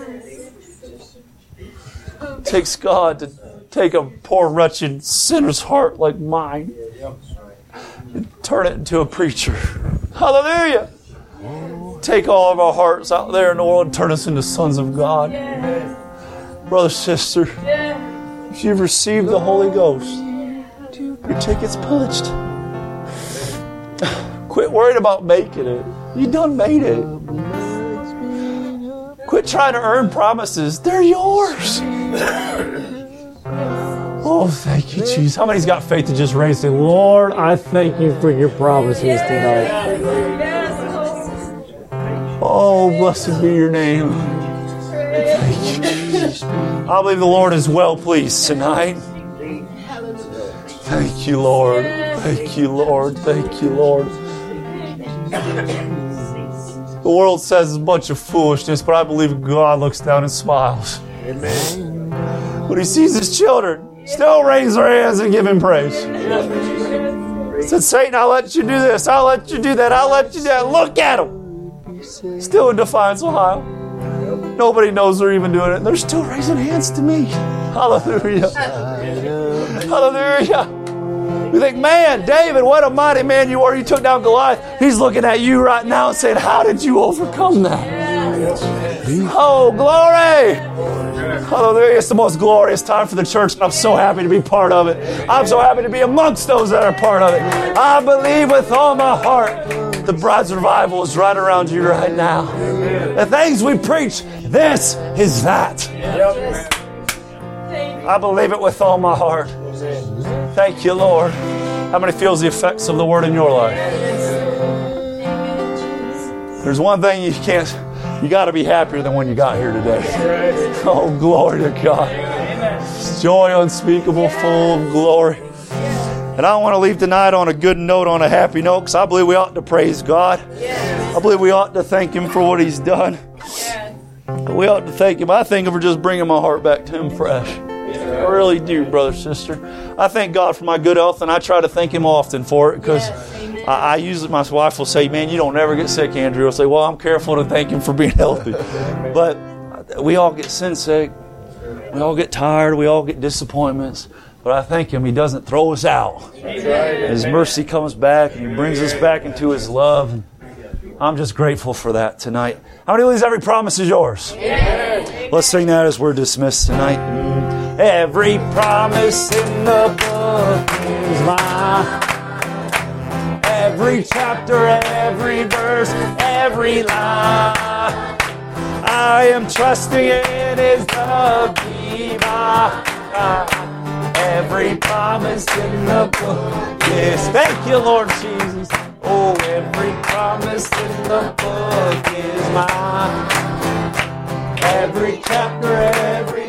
It takes God to take a poor, wretched sinner's heart like mine and turn it into a preacher. Hallelujah. Take all of our hearts out there in the world and turn us into sons of God. Brother, sister, if you've received the Holy Ghost, your ticket's punched. Quit worrying about making it. You done made it. Quit trying to earn promises. They're yours. Oh, thank you, Jesus. How many's got faith to just raise and say, Lord, I thank you for your promises tonight. Oh, blessed be your name. Thank you, Jesus. I believe the Lord is well pleased tonight. Thank you, Lord. Thank you, Lord. Thank you, Lord. The world says it's a bunch of foolishness, but I believe God looks down and smiles. Amen. When he sees his children still raise their hands and give him praise. He said, Satan, I'll let you do this. I'll let you do that. I'll let you do that. Look at him. Still in Defiance, Ohio. Nobody knows they're even doing it. They're still raising hands to me. Hallelujah. Hallelujah. You think, man, David, what a mighty man you are. You took down Goliath. He's looking at you right now and saying, how did you overcome that? Oh, glory. Hallelujah. It's the most glorious time for the church. I'm so happy to be part of it. I'm so happy to be amongst those that are part of it. I believe with all my heart the bride's revival is right around you right now. The things we preach, this is that. I believe it with all my heart. Thank you, Lord. How many feels the effects of the word in your life? There's one thing you got to be happier than when you got here today. Oh, glory to God. Joy unspeakable, full of glory. And I want to leave tonight on a good note, on a happy note, because I believe we ought to praise God. I believe we ought to thank Him for what He's done. We ought to thank Him. I thank Him for just bringing my heart back to Him fresh. I really do, brother, sister. I thank God for my good health, and I try to thank Him often for it, because I usually, my wife will say, man, you don't never get sick, Andrew. I'll say, well, I'm careful to thank Him for being healthy. But we all get sin sick. We all get tired. We all get disappointments. But I thank Him. He doesn't throw us out. His mercy comes back, and He brings us back into His love. And I'm just grateful for that tonight. How many believes every promise is yours? Let's sing that as we're dismissed tonight. Every promise in the book is mine. Every chapter, every verse, every line. I am trusting in His love divine. Every promise in the book. Yes, thank you, Lord Jesus. Oh, every promise in the book is mine. Every chapter, every